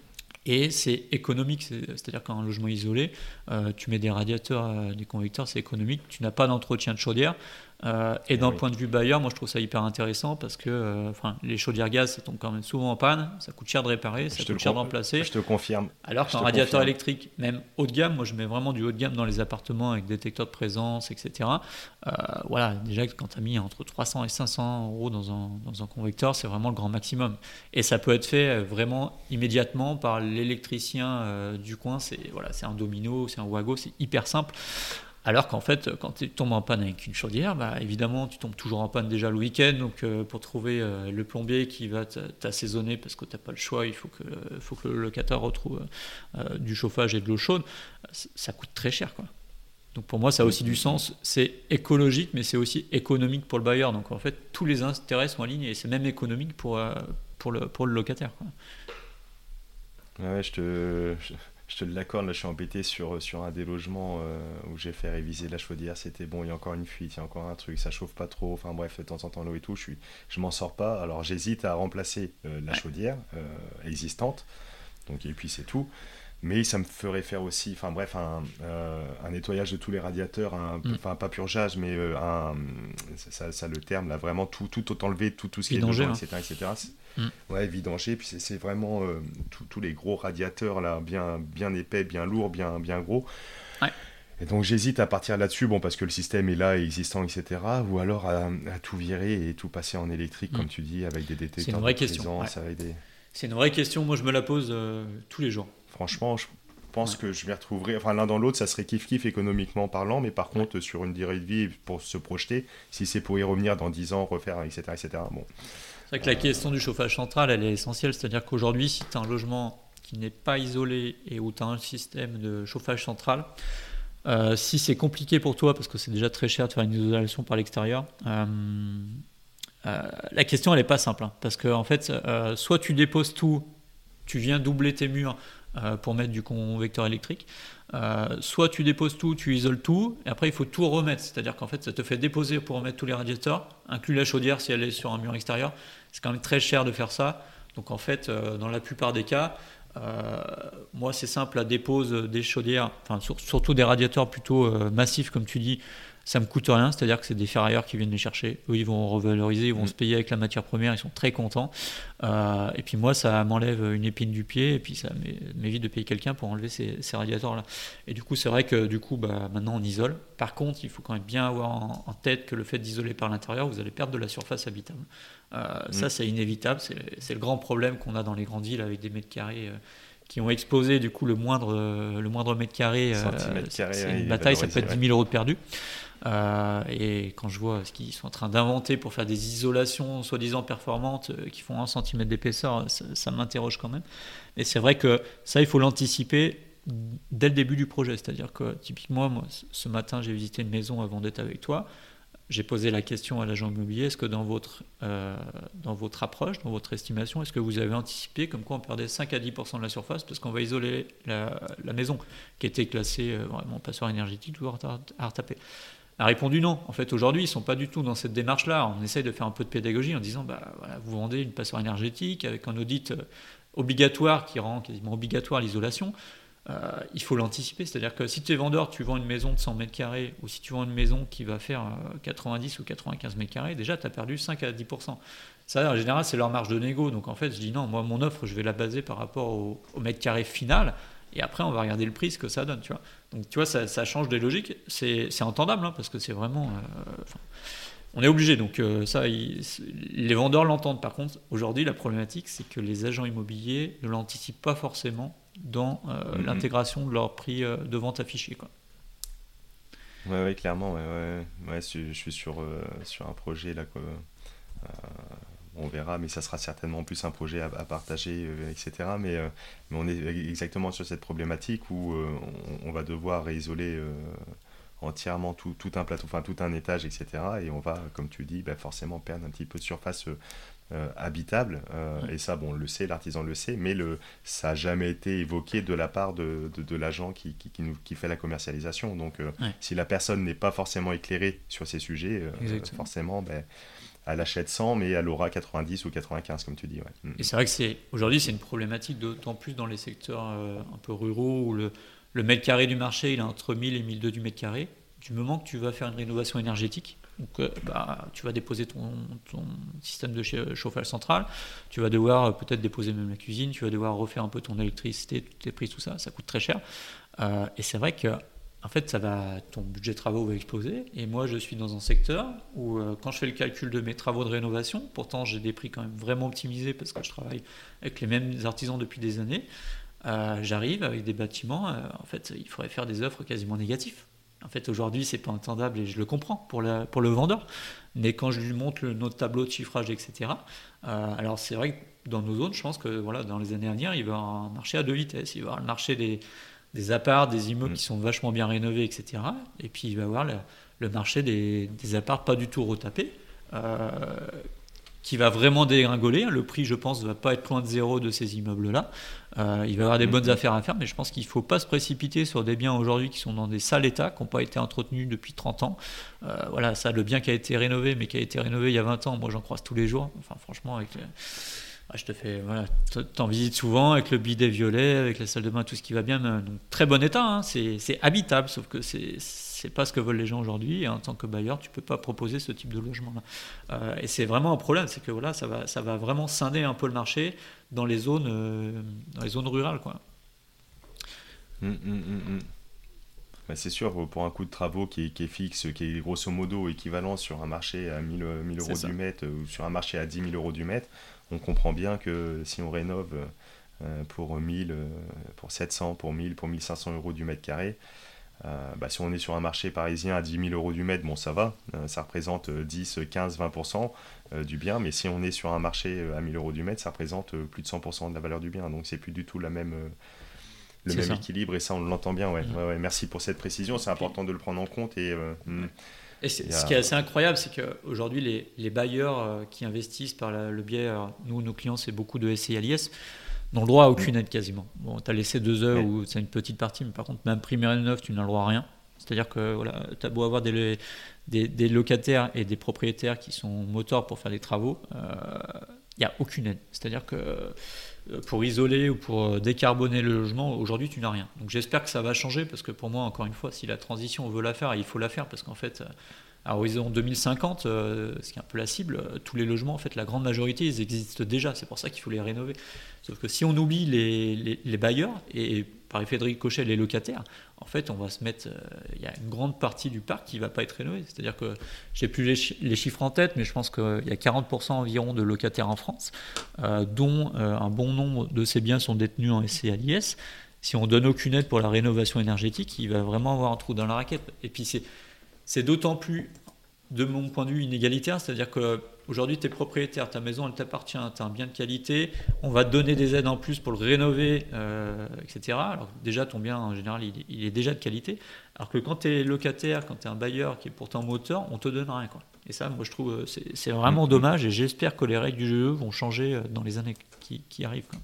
Et c'est économique, c'est, c'est-à-dire qu'un logement isolé, euh, tu mets des radiateurs, euh, des convecteurs, c'est économique, tu n'as pas d'entretien de chaudière. Euh, et, et d'un oui. point de vue bailleur, moi je trouve ça hyper intéressant parce que euh, les chaudières gaz, ça tombe quand même souvent en panne, ça coûte cher de réparer, ça je coûte cher con- de remplacer. Je te confirme. Alors qu'un radiateur confirme. électrique, même haut de gamme, moi je mets vraiment du haut de gamme dans les appartements avec détecteur de présence, et cetera. Euh, voilà, déjà quand tu as mis entre trois cents et cinq cents euros dans un, dans un convecteur, c'est vraiment le grand maximum. Et ça peut être fait vraiment immédiatement par l'électricien euh, du coin. C'est, voilà, c'est un Domino, c'est un Wago, c'est hyper simple. Alors qu'en fait, quand tu tombes en panne avec une chaudière, bah, évidemment, tu tombes toujours en panne déjà le week-end. Donc, euh, pour trouver euh, le plombier qui va t'assaisonner parce que tu n'as pas le choix, il faut que, euh, faut que le locataire retrouve euh, du chauffage et de l'eau chaude. Ça coûte très cher, quoi. Donc, pour moi, ça a aussi du sens. C'est écologique, mais c'est aussi économique pour le bailleur. Donc, en fait, tous les intérêts sont alignés. Et c'est même économique pour, euh, pour, le, pour le locataire, quoi. Ouais, je te... Je... Je te l'accorde, là je suis embêté sur, sur un des logements euh, où j'ai fait réviser la chaudière, c'était bon, il y a encore une fuite, il y a encore un truc, ça chauffe pas trop, enfin bref, de temps en temps l'eau et tout, je, suis, je m'en sors pas, alors j'hésite à remplacer euh, la chaudière euh, existante, donc, et puis c'est tout, mais ça me ferait faire aussi, enfin bref, un, euh, un nettoyage de tous les radiateurs, un, mm. enfin pas purgeage, mais euh, un, ça, ça, ça le terme, là vraiment tout, tout enlever, tout, tout ce qui vidanger, est dedans, hein. et cetera, et cetera. Mm. Ouais, vidanger, puis c'est, c'est vraiment euh, tous les gros radiateurs là, bien, bien épais, bien lourds, bien, bien gros. Ouais. Et donc j'hésite à partir là-dessus, bon parce que le système est là, existant, et cetera. Ou alors à, à tout virer et tout passer en électrique, mm. comme tu dis, avec des détecteurs c'est une vraie de question. présence, Ouais. avec des... C'est une vraie question, moi je me la pose euh, tous les jours. Franchement, je pense ouais. que je m'y retrouverai, enfin l'un dans l'autre, ça serait kiff-kiff économiquement parlant, mais par contre, ouais. sur une durée de vie, pour se projeter, si c'est pour y revenir dans dix ans, refaire, et cetera, et cetera. Bon. C'est vrai que la question du chauffage central, elle est essentielle. C'est-à-dire qu'aujourd'hui, si tu as un logement qui n'est pas isolé et où tu as un système de chauffage central, euh, si c'est compliqué pour toi, parce que c'est déjà très cher de faire une isolation par l'extérieur, euh, euh, la question, elle n'est pas simple. Hein, parce que, en fait, euh, soit tu déposes tout, tu viens doubler tes murs euh, pour mettre du convecteur électrique, Euh, soit tu déposes tout, tu isoles tout, et après il faut tout remettre, c'est-à-dire qu'en fait ça te fait déposer pour remettre tous les radiateurs, inclus la chaudière si elle est sur un mur extérieur, c'est quand même très cher de faire ça, donc en fait euh, dans la plupart des cas, euh, moi c'est simple, la dépose des chaudières, enfin sur, surtout des radiateurs plutôt euh, massifs comme tu dis, ça me coûte rien, c'est-à-dire que c'est des ferrailleurs qui viennent les chercher, eux ils vont revaloriser, ils vont mmh. se payer avec la matière première, ils sont très contents, euh, et puis moi ça m'enlève une épine du pied, et puis ça m'évite de payer quelqu'un pour enlever ces, ces radiateurs-là. Et du coup c'est vrai que du coup bah, maintenant on isole, par contre il faut quand même bien avoir en, en tête que le fait d'isoler par l'intérieur, vous allez perdre de la surface habitable. Euh, mmh. Ça c'est inévitable, c'est, c'est le grand problème qu'on a dans les grandes villes avec des mètres carrés euh, qui ont explosé, du coup le moindre, le moindre mètre carré, euh, carré c'est ouais, une bataille, ça peut être ouais. dix mille euros de perdu. Euh, et quand je vois ce qu'ils sont en train d'inventer pour faire des isolations soi-disant performantes euh, qui font un centimètre d'épaisseur, ça, ça m'interroge quand même. Et c'est vrai que ça, il faut l'anticiper dès le début du projet. C'est-à-dire que typiquement, moi, ce matin, j'ai visité une maison avant d'être avec toi. J'ai posé la question à l'agent immobilier, est-ce que dans votre, euh, dans votre approche, dans votre estimation, est-ce que vous avez anticipé comme quoi on perdait cinq à dix pour cent de la surface parce qu'on va isoler la, la maison qui était classée euh, vraiment passoire énergétique, toujours à retaper. A répondu non. En fait, aujourd'hui, ils ne sont pas du tout dans cette démarche-là. On essaye de faire un peu de pédagogie en disant bah, voilà, vous vendez une passoire énergétique avec un audit obligatoire qui rend quasiment obligatoire l'isolation. Euh, il faut l'anticiper. C'est-à-dire que si tu es vendeur, tu vends une maison de cent mètres carrés ou si tu vends une maison qui va faire quatre-vingt-dix ou quatre-vingt-quinze mètres carrés, déjà, tu as perdu cinq à dix pour cent. Ça, en général, c'est leur marge de négo. Donc, en fait, je dis non, moi, mon offre, je vais la baser par rapport au, au mètre carré final. Et après, on va regarder le prix, ce que ça donne, tu vois. Donc, tu vois, ça, ça change des logiques. C'est, c'est entendable, hein, parce que c'est vraiment... Euh, on est obligé. Donc, euh, ça, il, les vendeurs l'entendent. Par contre, aujourd'hui, la problématique, c'est que les agents immobiliers ne l'anticipent pas forcément dans euh, mmh. l'intégration de leur prix euh, de vente affiché, quoi. Ouais, ouais, clairement. Ouais, ouais. Ouais, je suis sur, euh, sur un projet, là, quoi. Euh, on verra, mais ça sera certainement plus un projet à, à partager, euh, et cetera. Mais, euh, mais on est exactement sur cette problématique où euh, on, on va devoir réisoler euh, entièrement tout, tout un plateau, enfin tout un étage, et cetera. Et on va, comme tu dis, bah, forcément perdre un petit peu de surface euh, habitable. Euh, mmh. Et ça, bon, on le sait, l'artisan le sait, mais le, ça n'a jamais été évoqué de la part de, de, de l'agent qui, qui, qui, nous, qui fait la commercialisation. Donc, euh, ouais. si la personne n'est pas forcément éclairée sur ces sujets, euh, forcément, ben... elle achète cent, mais elle aura quatre-vingt-dix ou quatre-vingt-quinze, comme tu dis. Ouais. Et c'est vrai que c'est, aujourd'hui, c'est une problématique d'autant plus dans les secteurs euh, un peu ruraux où le, le mètre carré du marché, il est entre mille et mille deux du mètre carré. Du moment que tu vas faire une rénovation énergétique, donc, euh, bah, tu vas déposer ton, ton système de chauffage central, tu vas devoir euh, peut-être déposer même la cuisine, tu vas devoir refaire un peu ton électricité, tes prix, tout ça, ça coûte très cher. Euh, et c'est vrai que en fait, ça va, ton budget de travaux va exploser. Et moi, je suis dans un secteur où, euh, quand je fais le calcul de mes travaux de rénovation, pourtant j'ai des prix quand même vraiment optimisés parce que je travaille avec les mêmes artisans depuis des années, euh, j'arrive avec des bâtiments, euh, en fait, il faudrait faire des offres quasiment négatives. En fait, aujourd'hui, c'est pas entendable et je le comprends pour, la, pour le vendeur. Mais quand je lui montre le, notre tableau de chiffrage, et cetera, euh, alors c'est vrai que dans nos zones, je pense que voilà, dans les années à venir, il va y avoir un marché à deux vitesses. Il va y avoir le marché des des apparts, des immeubles qui sont vachement bien rénovés, et cetera. Et puis il va y avoir le, le marché des, des apparts pas du tout retapés, euh, qui va vraiment dégringoler. Le prix, je pense, ne va pas être loin de zéro de ces immeubles-là. Euh, il va y avoir des bonnes affaires à faire, mais je pense qu'il ne faut pas se précipiter sur des biens aujourd'hui qui sont dans des sales états, qui n'ont pas été entretenus depuis trente ans. Euh, voilà, ça, le bien qui a été rénové, mais qui a été rénové il y a vingt ans, moi j'en croise tous les jours. Enfin, franchement, avec... Le... je te fais, voilà, t'en visites souvent avec le bidet violet, avec la salle de bain, tout ce qui va bien. Donc, très bon état, hein, c'est, c'est habitable, sauf que c'est, c'est pas ce que veulent les gens aujourd'hui. Et en tant que bailleur, tu peux pas proposer ce type de logement-là. Euh, et c'est vraiment un problème, c'est que voilà, ça va, ça va vraiment scinder un peu le marché dans les zones, euh, dans les zones rurales, quoi. Mmh, mmh, mmh. Bah, c'est sûr, pour un coût de travaux qui est, qui est fixe, qui est grosso modo équivalent sur un marché à mille euros du mètre ou sur un marché à dix mille euros du mètre, on comprend bien que si on rénove euh, pour mille, euh, pour sept cents, pour mille, pour mille cinq cents euros du mètre carré, euh, bah, si on est sur un marché parisien à dix mille euros du mètre, bon ça va, euh, ça représente dix, quinze, vingt pour cent euh, du bien, mais si on est sur un marché à mille euros du mètre, ça représente plus de cent pour cent de la valeur du bien, donc c'est plus du tout la même... Euh, le c'est même ça. Équilibre, et ça on l'entend bien, ouais. Mmh. Ouais, ouais. Merci pour cette précision, c'est important de le prendre en compte. Et, euh, et c'est, ce qui est assez incroyable, c'est qu'aujourd'hui les, les bailleurs euh, qui investissent par la, le biais, euh, nous nos clients c'est beaucoup de S C I à l'I S, n'ont le droit à aucune mmh. aide quasiment. Bon, tu as laissé deux heures ouais. où c'est une petite partie, mais par contre même prime et neuf tu n'as le droit à rien. C'est-à-dire que voilà, tu as beau avoir des, des, des locataires et des propriétaires qui sont moteurs pour faire des travaux, il euh, n'y a aucune aide. C'est-à-dire que pour isoler ou pour décarboner le logement, aujourd'hui tu n'as rien. Donc j'espère que ça va changer, parce que pour moi, encore une fois, si la transition on veut la faire, il faut la faire, parce qu'en fait, à horizon deux mille cinquante, euh, ce qui est un peu la cible, tous les logements, en fait, la grande majorité, ils existent déjà, c'est pour ça qu'il faut les rénover. Sauf que si on oublie les, les, les bailleurs, et par effet de ricochet les locataires, en fait on va se mettre, il euh, y a une grande partie du parc qui ne va pas être rénové. C'est-à-dire que je n'ai plus les, chi- les chiffres en tête, mais je pense qu'il y a quarante pour cent environ de locataires en France, euh, dont euh, un bon nombre de ces biens sont détenus en S C à l'I S. Si on ne donne aucune aide pour la rénovation énergétique, il va vraiment avoir un trou dans la raquette. Et puis c'est, c'est d'autant plus, de mon point de vue, inégalitaire, c'est-à-dire qu'aujourd'hui tu es propriétaire, ta maison elle t'appartient, tu as un bien de qualité, on va te donner des aides en plus pour le rénover, euh, et cetera. Alors déjà ton bien en général il, il est déjà de qualité, alors que quand tu es locataire, quand tu es un bailleur qui est pourtant moteur, on te donne rien, quoi. Et ça, moi je trouve c'est, c'est vraiment dommage, et j'espère que les règles du jeu vont changer dans les années qui, qui arrivent, quoi.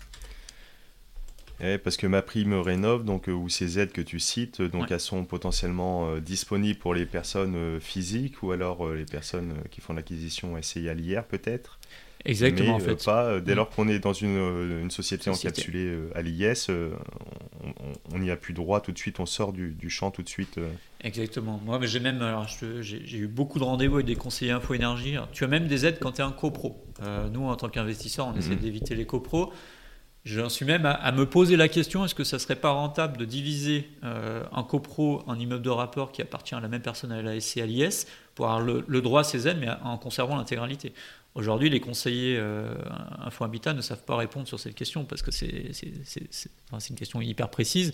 Ouais, parce que MaPrimeRénov', donc, euh, ou ces aides que tu cites, donc, ouais. elles sont potentiellement euh, disponibles pour les personnes euh, physiques, ou alors euh, les personnes euh, qui font l'acquisition S C I à l'I R peut-être. Exactement, mais, en fait. Euh, pas, euh, dès mmh. lors qu'on est dans une, euh, une société, société encapsulée euh, à l'I S, euh, on n'y a plus droit tout de suite, on sort du, du champ tout de suite. Euh. Exactement. Moi, mais j'ai même, alors, je, j'ai, j'ai eu beaucoup de rendez-vous avec des conseillers info énergie. Tu as même des aides quand tu es un copro. Euh, nous, en tant qu'investisseurs, on mmh. essaie d'éviter les copros. J'en suis même à, à me poser la question, est-ce que ça ne serait pas rentable de diviser euh, un copro, un immeuble de rapport qui appartient à la même personne à la S C I à l'I S, pour avoir le, le droit à ces aides, mais en conservant l'intégralité. Aujourd'hui, les conseillers euh, Info Habitat ne savent pas répondre sur cette question, parce que c'est, c'est, c'est, c'est, enfin, c'est une question hyper précise.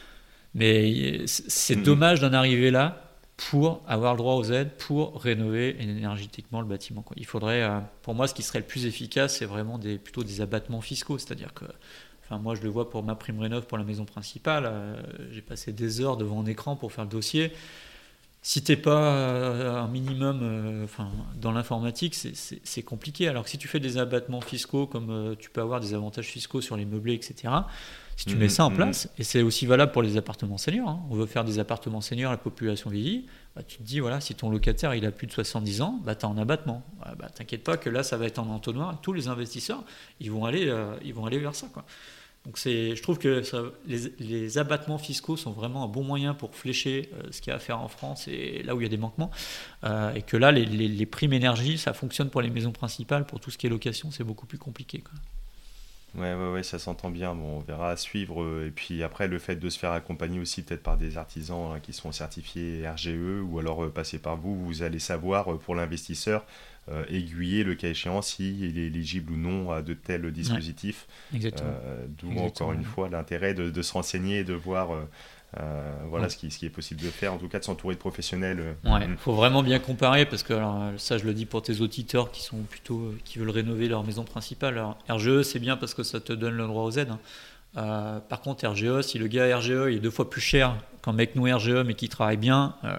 Mais c'est, c'est mmh. dommage d'en arriver là pour avoir le droit aux aides, pour rénover énergétiquement le bâtiment, quoi. Il faudrait, euh, pour moi, ce qui serait le plus efficace, c'est vraiment des, plutôt des abattements fiscaux. C'est-à-dire que, enfin, moi, je le vois pour MaPrimeRénov', pour la maison principale, euh, j'ai passé des heures devant un écran pour faire le dossier. si t'es pas euh, un minimum euh, enfin, dans l'informatique, c'est, c'est, c'est compliqué. Alors que si tu fais des abattements fiscaux, comme euh, tu peux avoir des avantages fiscaux sur les meublés, et cetera, si tu mmh, mets ça en mmh. place, et c'est aussi valable pour les appartements seniors, hein, on veut faire des appartements seniors, la population vieillit, bah, tu te dis, voilà, si ton locataire il a plus de soixante-dix ans, bah, tu as un abattement. Bah, bah, t'inquiète pas que là, ça va être en entonnoir, et tous les investisseurs, ils vont aller, euh, ils vont aller vers ça, quoi. Donc c'est, je trouve que ça, les, les abattements fiscaux sont vraiment un bon moyen pour flécher euh, ce qu'il y a à faire en France et là où il y a des manquements. Euh, et que là, les, les, les primes énergie, ça fonctionne pour les maisons principales. Pour tout ce qui est location, c'est beaucoup plus compliqué, quoi. Ouais, ouais, ouais, ça s'entend bien. Bon, on verra à suivre. Et puis après, le fait de se faire accompagner aussi peut-être par des artisans hein, qui sont certifiés R G E ou alors euh, passer par vous, vous allez savoir euh, pour l'investisseur euh, aiguiller le cas échéant s'il est éligible ou non à de tels dispositifs. Ouais, exactement. Euh, d'où exactement. encore une fois l'intérêt de, de se renseigner et de voir euh, euh, voilà, ouais. ce, qui, ce qui est possible de faire, en tout cas de s'entourer de professionnels. Il ouais, faut vraiment bien comparer parce que alors, ça je le dis pour tes auditeurs qui sont plutôt qui veulent rénover leur maison principale. Alors, R G E c'est bien parce que ça te donne le droit aux aides. Hein. Euh, par contre R G E, si le gars R G E il est deux fois plus cher qu'un mec non R G E mais qui travaille bien, euh,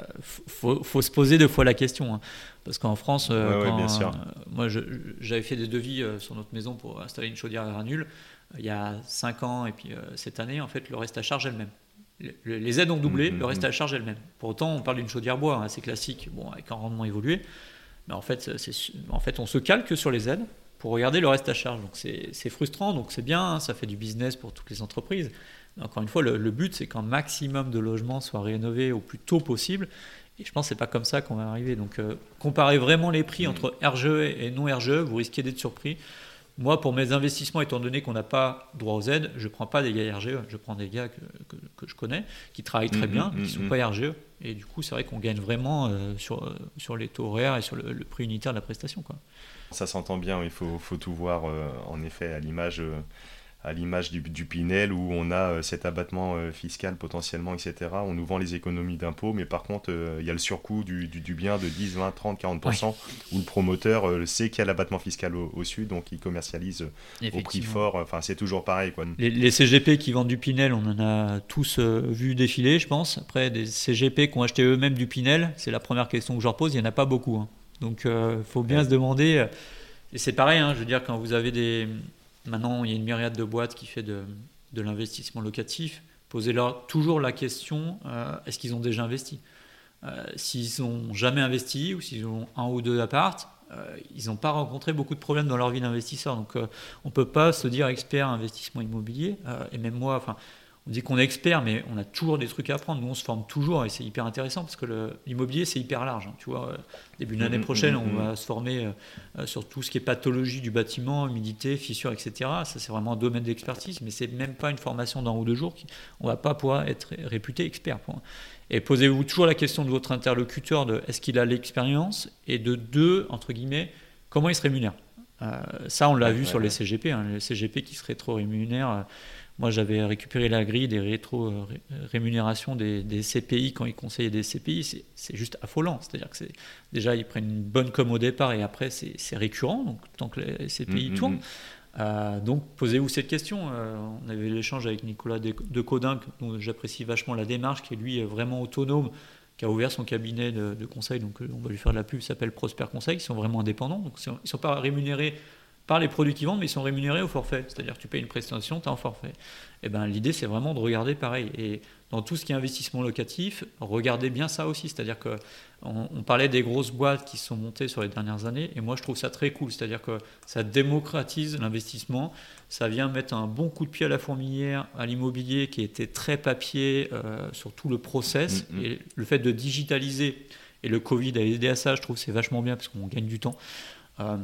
faut, faut se poser deux fois la question. Hein. Parce qu'en France, euh, ouais, quand, ouais, bien sûr. Euh, moi je, j'avais fait des devis euh, sur notre maison pour installer une chaudière à granules euh, il y a cinq ans et puis euh, cette année en fait le reste à charge elle-même. Les aides ont doublé, mmh, le reste à la charge elle-même. Pour autant, on parle d'une chaudière bois, hein, assez classique, bon, avec un rendement évolué. Mais en fait, c'est, en fait, on se calque sur les aides pour regarder le reste à charge. Donc c'est, c'est frustrant, donc c'est bien, hein, ça fait du business pour toutes les entreprises. Mais encore une fois, le, le but, c'est qu'un maximum de logements soient rénovés au plus tôt possible. Et je pense que c'est pas comme ça qu'on va arriver. Donc euh, comparez vraiment les prix mmh. entre R G E et non R G E, vous risquez d'être surpris. Moi, pour mes investissements, étant donné qu'on n'a pas droit aux aides, je ne prends pas des gars R G E, je prends des gars que, que, que je connais, qui travaillent très bien, mmh, qui ne sont mmh. pas R G E. Et du coup, c'est vrai qu'on gagne vraiment euh, sur, euh, sur les taux horaires et sur le, le prix unitaire de la prestation, quoi. Ça s'entend bien, il faut, faut tout voir, euh, en effet, à l'image... Euh... à l'image du, du Pinel où on a euh, cet abattement euh, fiscal potentiellement, et cetera. On nous vend les économies d'impôts, mais par contre, il euh, y a le surcoût du, du, du bien de dix, vingt, trente, quarante pour cent oui. où le promoteur euh, sait qu'il y a l'abattement fiscal au, au sud, donc il commercialise au prix fort. Enfin, c'est toujours pareil, quoi. Les, les C G P qui vendent du Pinel, on en a tous euh, vu défiler, je pense. Après, des C G P qui ont acheté eux-mêmes du Pinel, c'est la première question que je leur pose, il n'y en a pas beaucoup. Hein. Donc, il euh, faut bien ouais. se demander... Euh, et c'est pareil, hein, je veux dire, quand vous avez des... Maintenant, il y a une myriade de boîtes qui fait de, de l'investissement locatif. Posez-leur toujours la question, euh, est-ce qu'ils ont déjà investi ? euh, S'ils n'ont jamais investi ou s'ils ont un ou deux apparts, euh, ils n'ont pas rencontré beaucoup de problèmes dans leur vie d'investisseur. Donc, euh, on ne peut pas se dire expert investissement immobilier. Euh, et même moi, enfin, on dit qu'on est expert, mais on a toujours des trucs à apprendre. Nous, on se forme toujours et c'est hyper intéressant parce que le, l'immobilier, c'est hyper large. Hein, tu vois, début de l'année prochaine, on va se former euh, sur tout ce qui est pathologie du bâtiment, humidité, fissures, et cetera. Ça, c'est vraiment un domaine d'expertise, mais c'est même pas une formation d'un ou deux jours. Qui, on va pas pouvoir être réputé expert. Point. Et posez-vous toujours la question de votre interlocuteur de est-ce qu'il a l'expérience et de deux, entre guillemets, comment il se rémunère. Euh, ça, on l'a ouais, vu ouais, sur ouais. les C G P. Hein, les C G P qui se rétro-rémunèrent. Euh, Moi, j'avais récupéré la grille des rétro-rémunérations des, des C P I quand ils conseillaient des C P I. C'est, c'est juste affolant. C'est-à-dire que c'est, déjà, ils prennent une bonne com au départ et après, c'est, c'est récurrent, donc, tant que les C P I mmh, tournent. Mmh. Euh, donc, posez-vous cette question. Euh, on avait l'échange avec Nicolas Decodin, dont j'apprécie vachement la démarche, qui est lui vraiment autonome, qui a ouvert son cabinet de, de conseil. Donc, on va lui faire de la pub, il s'appelle Prosper Conseil. Ils sont vraiment indépendants. Donc, ils ne sont pas rémunérés par les produits qu'ils vendent, mais ils sont rémunérés au forfait. C'est-à-dire que tu payes une prestation, tu as un forfait. Et ben, l'idée, c'est vraiment de regarder pareil. Et dans tout ce qui est investissement locatif, regardez bien ça aussi. C'est-à-dire qu'on on parlait des grosses boîtes qui se sont montées sur les dernières années, et moi, je trouve ça très cool. C'est-à-dire que ça démocratise l'investissement. Ça vient mettre un bon coup de pied à la fourmilière à l'immobilier qui était très papier euh, sur tout le process. Mmh, mmh. Et le fait de digitaliser, et le Covid a aidé à ça, je trouve que c'est vachement bien parce qu'on gagne du temps. Euh,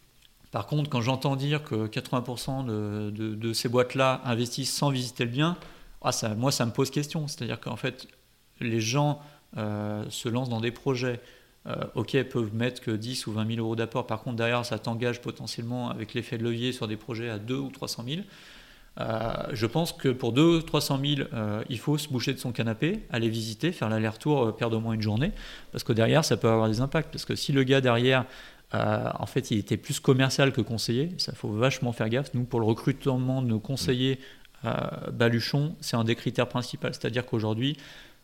Par contre, quand j'entends dire que quatre-vingts pour cent de, de, de ces boîtes-là investissent sans visiter le bien, ah ça, moi, ça me pose question. C'est-à-dire qu'en fait, les gens euh, se lancent dans des projets, euh, ok, peuvent mettre que dix ou vingt mille euros d'apport. Par contre, derrière, ça t'engage potentiellement avec l'effet de levier sur des projets à deux ou trois cent mille. Euh, je pense que pour deux ou trois cent mille, euh, il faut se boucher de son canapé, aller visiter, faire l'aller-retour, euh, perdre au moins une journée, parce que derrière, ça peut avoir des impacts. Parce que si le gars derrière... Euh, en fait, il était plus commercial que conseiller. Ça, faut vachement faire gaffe. Nous, pour le recrutement de nos conseillers, euh, Baluchon, c'est un des critères principaux. C'est-à-dire qu'aujourd'hui,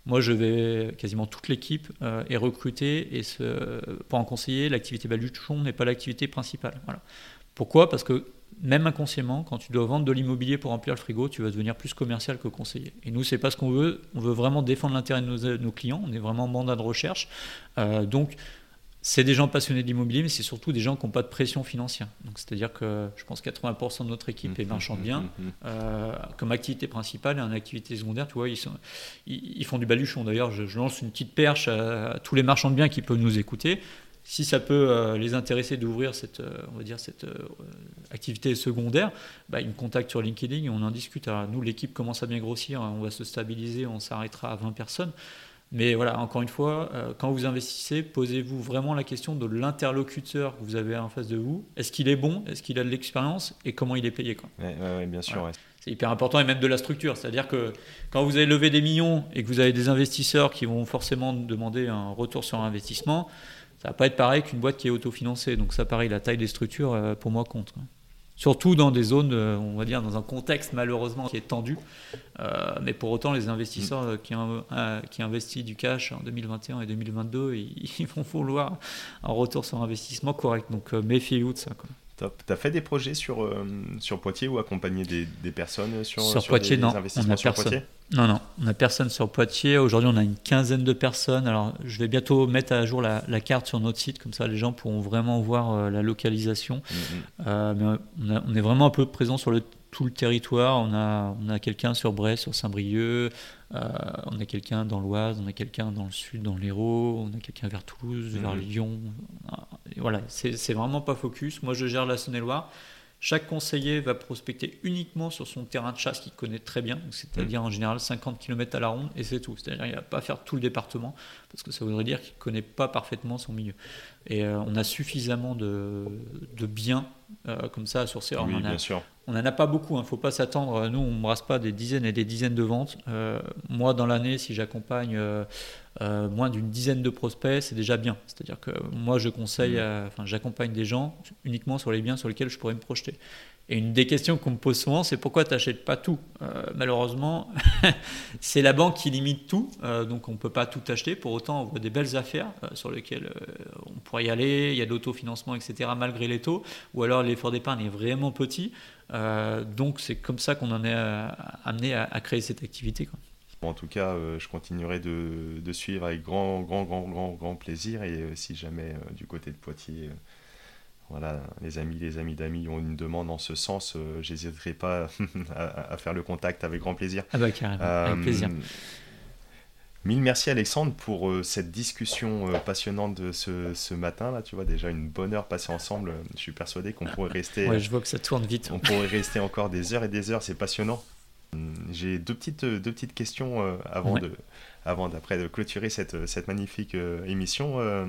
Moi, je vais quasiment toute l'équipe euh, est recrutée et ce, pour en conseiller, l'activité baluchon n'est pas l'activité principale. Voilà. Pourquoi ? Parce que même inconsciemment, quand tu dois vendre de l'immobilier pour remplir le frigo, tu vas devenir plus commercial que conseiller. Et nous, c'est pas ce qu'on veut. On veut vraiment défendre l'intérêt de nos, de nos clients. On est vraiment en mandat de recherche. Euh, donc, c'est des gens passionnés de l'immobilier, mais c'est surtout des gens qui n'ont pas de pression financière. Donc, c'est-à-dire que je pense que quatre-vingts pour cent de notre équipe est marchande bien. Euh, comme activité principale et en activité secondaire, tu vois, ils, sont, ils, ils font du baluchon. D'ailleurs, je, je lance une petite perche à, à tous les marchands de biens qui peuvent nous écouter. Si ça peut euh, les intéresser d'ouvrir cette, euh, on va dire cette euh, activité secondaire, bah, ils me contactent sur LinkedIn et on en discute. Alors, nous, l'équipe commence à bien grossir, on va se stabiliser, on s'arrêtera à vingt personnes. Mais voilà, encore une fois, euh, quand vous investissez, posez-vous vraiment la question de l'interlocuteur que vous avez en face de vous. Est-ce qu'il est bon ? Est-ce qu'il a de l'expérience ? Et comment il est payé, quoi. Ouais, ouais, ouais, bien sûr. Voilà. Ouais. C'est hyper important, et même de la structure. C'est-à-dire que quand vous avez levé des millions et que vous avez des investisseurs qui vont forcément demander un retour sur investissement, ça ne va pas être pareil qu'une boîte qui est autofinancée. Donc ça, pareil, la taille des structures, euh, pour moi, compte. Surtout dans des zones, euh, on va dire, dans un contexte malheureusement qui est tendu. Euh, mais pour autant, les investisseurs euh, qui, euh, qui investissent du cash en deux mille vingt et un et deux mille vingt-deux, ils, ils vont vouloir un retour sur investissement correct. Donc euh, méfiez-vous de ça, quoi. Top. Tu as fait des projets sur, euh, sur Poitiers ou accompagné des, des personnes sur, sur, sur Poitiers, des, non. des investissements on a sur personne. Poitiers ? Non, non, on n'a personne sur Poitiers. Aujourd'hui, on a une quinzaine de personnes. Alors, je vais bientôt mettre à jour la, la carte sur notre site, comme ça les gens pourront vraiment voir euh, la localisation. Mm-hmm. Euh, mais on, a, on est vraiment un peu présent sur le, tout le territoire. On a, on a quelqu'un sur Brest, sur Saint-Brieuc, euh, on a quelqu'un dans l'Oise, on a quelqu'un dans le sud, dans l'Hérault, on a quelqu'un vers Toulouse, mm-hmm. vers Lyon. Et voilà, c'est, c'est vraiment pas focus. Moi, je gère la Saône-et-Loire. Chaque conseiller va prospecter uniquement sur son terrain de chasse qu'il connaît très bien, c'est-à-dire en général cinquante kilomètres à la ronde, et c'est tout. C'est-à-dire qu'il ne va pas faire tout le département, parce que ça voudrait dire qu'il ne connaît pas parfaitement son milieu. Et euh, on a suffisamment de, de biens euh, comme ça à sourcer. Alors, oui, on en a, bien sûr. On n'en a pas beaucoup, il hein, ne faut pas s'attendre. Nous, on ne brasse pas des dizaines et des dizaines de ventes. Euh, moi, dans l'année, si j'accompagne euh, euh, moins d'une dizaine de prospects, c'est déjà bien. C'est-à-dire que moi, je conseille, enfin, mmh. j'accompagne des gens uniquement sur les biens sur lesquels je pourrais me projeter. Et une des questions qu'on me pose souvent, c'est pourquoi tu n'achètes pas tout ? euh, Malheureusement, c'est la banque qui limite tout, euh, donc on ne peut pas tout acheter. Pour autant, on voit des belles affaires euh, sur lesquelles euh, on pourrait y aller. Il y a de l'autofinancement, et cetera, malgré les taux. Ou alors l'effort d'épargne est vraiment petit. Euh, donc c'est comme ça qu'on en est euh, amené à, à créer cette activité, quoi. En tout cas, euh, je continuerai de, de suivre avec grand, grand, grand, grand, grand plaisir. Et euh, si jamais euh, du côté de Poitiers... Euh, Voilà, les amis, les amis d'amis ont une demande en ce sens, euh, j'hésiterai pas à, à faire le contact avec grand plaisir. Ah bah carrément, euh, avec plaisir. Mille merci Alexandre pour euh, cette discussion euh, passionnante de ce, ce matin là. Tu vois, déjà une bonne heure passée ensemble. Je suis persuadé qu'on pourrait rester. Ouais, je vois que ça tourne vite. On pourrait rester encore des heures et des heures. C'est passionnant. J'ai deux petites deux petites questions euh, avant ouais. de avant d'après de clôturer cette cette magnifique euh, émission. Euh,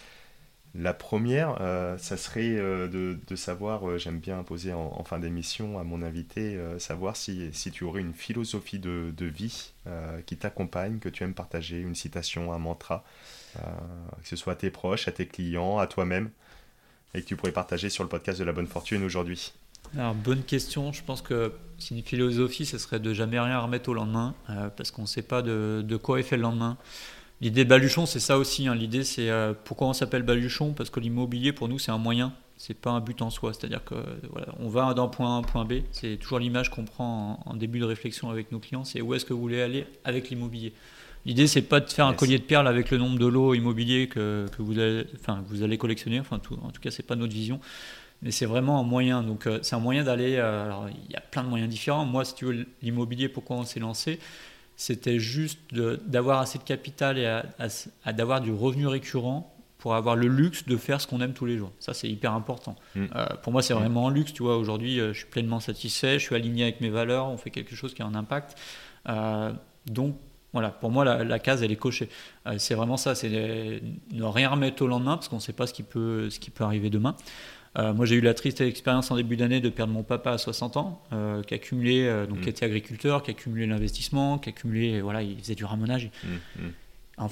La première, euh, ça serait euh, de, de savoir, euh, j'aime bien poser en, en fin d'émission à mon invité, euh, savoir si, si tu aurais une philosophie de, de vie euh, qui t'accompagne, que tu aimes partager, une citation, un mantra, euh, que ce soit à tes proches, à tes clients, à toi-même, et que tu pourrais partager sur le podcast de La Bonne Fortune aujourd'hui. Alors, bonne question. Je pense que si une philosophie, ce serait de jamais rien remettre au lendemain, euh, parce qu'on ne sait pas de, de quoi est fait le lendemain. L'idée de baluchon, c'est ça aussi. Hein. L'idée, c'est euh, pourquoi on s'appelle baluchon ? Parce que l'immobilier, pour nous, c'est un moyen. C'est pas un but en soi. C'est-à-dire que voilà, on va d'un point A à un point B. C'est toujours l'image qu'on prend en, en début de réflexion avec nos clients. C'est où est-ce que vous voulez aller avec l'immobilier ? L'idée, c'est pas de faire un yes. collier de perles avec le nombre de lots immobiliers que, que, vous, allez, enfin, que vous allez collectionner. Enfin, tout, en tout cas, c'est pas notre vision. Mais c'est vraiment un moyen. Donc, euh, c'est un moyen d'aller. Euh, alors, il y a plein de moyens différents. Moi, si tu veux, l'immobilier, pourquoi on s'est lancé ? C'était juste de, d'avoir assez de capital et à, à, à, d'avoir du revenu récurrent pour avoir le luxe de faire ce qu'on aime tous les jours. Ça, c'est hyper important. Mmh. Euh, pour moi, c'est vraiment un luxe. Tu vois, aujourd'hui, je suis pleinement satisfait, je suis aligné avec mes valeurs, on fait quelque chose qui a un impact. Euh, donc, voilà, pour moi, la, la case, elle est cochée. Euh, c'est vraiment ça, c'est ne rien remettre au lendemain parce qu'on ne sait pas ce qui peut, ce qui peut arriver demain. Euh, moi, j'ai eu la triste expérience en début d'année de perdre mon papa à soixante ans, euh, qui a cumulé, euh, donc mmh. qui était agriculteur, qui a cumulé l'investissement, qui a cumulé, voilà, il faisait du ramonage. Mmh. En fait,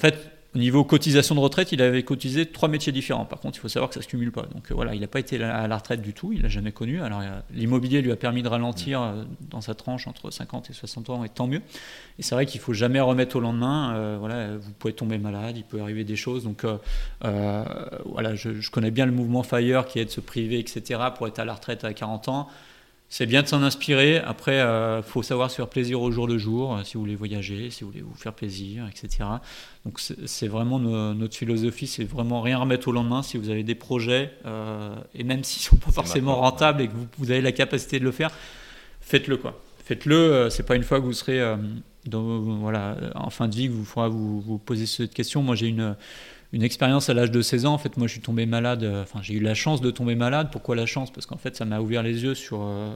au niveau cotisation de retraite, il avait cotisé trois métiers différents. Par contre, il faut savoir que ça ne se cumule pas. Donc euh, voilà, il n'a pas été à la retraite du tout, il ne l'a jamais connu. Alors euh, l'immobilier lui a permis de ralentir euh, dans sa tranche entre cinquante et soixante ans, et tant mieux. Et c'est vrai qu'il ne faut jamais remettre au lendemain. Euh, voilà, vous pouvez tomber malade, il peut arriver des choses. Donc euh, euh, voilà, je, je connais bien le mouvement FIRE qui est de se priver, et cetera pour être à la retraite à quarante ans. C'est bien de s'en inspirer. Après, il euh, faut savoir se faire plaisir au jour le jour, euh, si vous voulez voyager, si vous voulez vous faire plaisir, et cetera. Donc, c'est, c'est vraiment no, notre philosophie, c'est vraiment rien remettre au lendemain. Si vous avez des projets, euh, et même s'ils ne sont pas c'est forcément rentables et que vous, vous avez la capacité de le faire, faites-le, quoi. Faites-le. Euh, c'est pas une fois que vous serez euh, dans, voilà, en fin de vie que vous faudra vous, vous poser cette question. Moi, j'ai une... Une expérience à l'âge de seize ans, en fait, moi je suis tombé malade, enfin j'ai eu la chance de tomber malade. Pourquoi la chance ? Parce qu'en fait ça m'a ouvert les yeux sur, euh,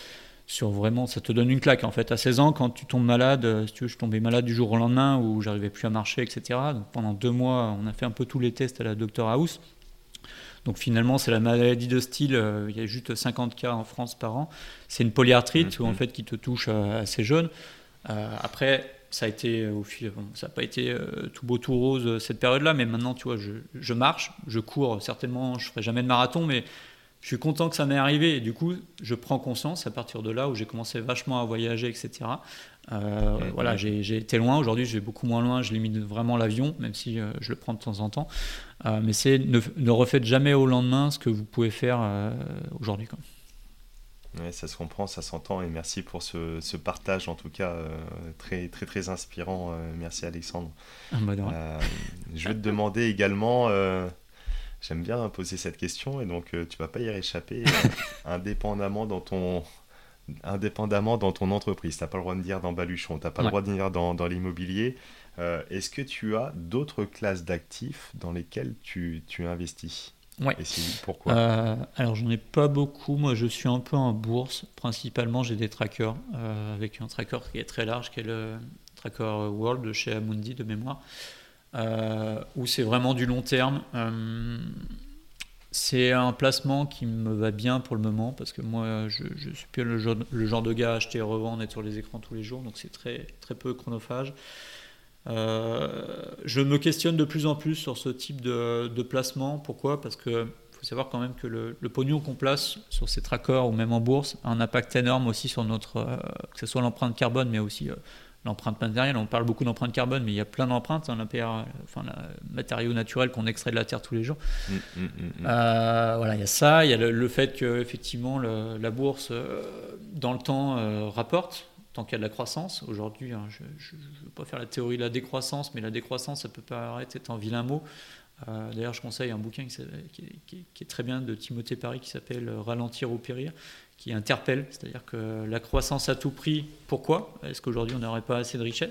sur vraiment, ça te donne une claque en fait. À seize ans, quand tu tombes malade, euh, si tu veux, je suis tombé malade du jour au lendemain où j'arrivais plus à marcher, et cetera. Donc pendant deux mois, on a fait un peu tous les tests à la Docteur House. Donc finalement, c'est la maladie de Steele, euh, il y a juste cinquante cas en France par an. C'est une polyarthrite mmh. en fait, qui te touche euh, assez jeune. Euh, après... Ça a été au fil, bon, ça n'a pas été euh, tout beau tout rose euh, cette période-là, mais maintenant tu vois, je, je marche, je cours, certainement, je ferai jamais de marathon, mais je suis content que ça m'est arrivé et du coup, je prends conscience à partir de là où j'ai commencé vachement à voyager, et cetera. Euh, mmh. Voilà, j'ai, j'ai été loin. Aujourd'hui, j'ai beaucoup moins loin. Je limite vraiment l'avion, même si euh, je le prends de temps en temps. Euh, mais c'est ne, ne refaites jamais au lendemain ce que vous pouvez faire euh, aujourd'hui, quoi. Ouais, ça se comprend, ça s'entend et merci pour ce, ce partage en tout cas euh, très très très inspirant. Euh, merci Alexandre. Ah, bah, euh, je vais te demander également, euh, j'aime bien poser cette question et donc euh, tu vas pas y réchapper. euh, indépendamment dans ton indépendamment dans ton entreprise, t'as pas le droit de dire dans Baluchon, t'as pas ouais. le droit de dire dans, dans l'immobilier. Euh, est-ce que tu as d'autres classes d'actifs dans lesquelles tu, tu investis ? Ouais. Et si oui, pourquoi ? euh, Alors j'en ai pas beaucoup. Moi je suis un peu en bourse. Principalement j'ai des trackers euh, avec un tracker qui est très large, qui est le Tracker World de chez Amundi de mémoire, euh, où c'est vraiment du long terme. Euh, c'est un placement qui me va bien pour le moment parce que moi je, je suis plus le genre, le genre de gars à acheter et revendre, être sur les écrans tous les jours, donc c'est très très peu chronophage. Euh, je me questionne de plus en plus sur ce type de, de placement. Pourquoi ? Parce qu'il faut savoir quand même que le, le pognon qu'on place sur ces trackers ou même en bourse a un impact énorme aussi sur notre, euh, que ce soit l'empreinte carbone, mais aussi euh, l'empreinte matérielle. On parle beaucoup d'empreinte carbone, mais il y a plein d'empreintes, hein, enfin, le matériau naturel qu'on extrait de la terre tous les jours. Mmh, mmh, mmh. Euh, voilà, il y a ça. Il y a le, le fait que effectivement le, la bourse, euh, dans le temps, euh, rapporte. Tant qu'il y a de la croissance, aujourd'hui, hein, je ne veux pas faire la théorie de la décroissance, mais la décroissance, ça peut paraître être un vilain mot. Euh, d'ailleurs, je conseille un bouquin qui, qui, qui, qui est très bien de Timothée Paris qui s'appelle « Ralentir ou périr », qui interpelle, c'est-à-dire que la croissance à tout prix, pourquoi ? Est-ce qu'aujourd'hui, on n'aurait pas assez de richesse ?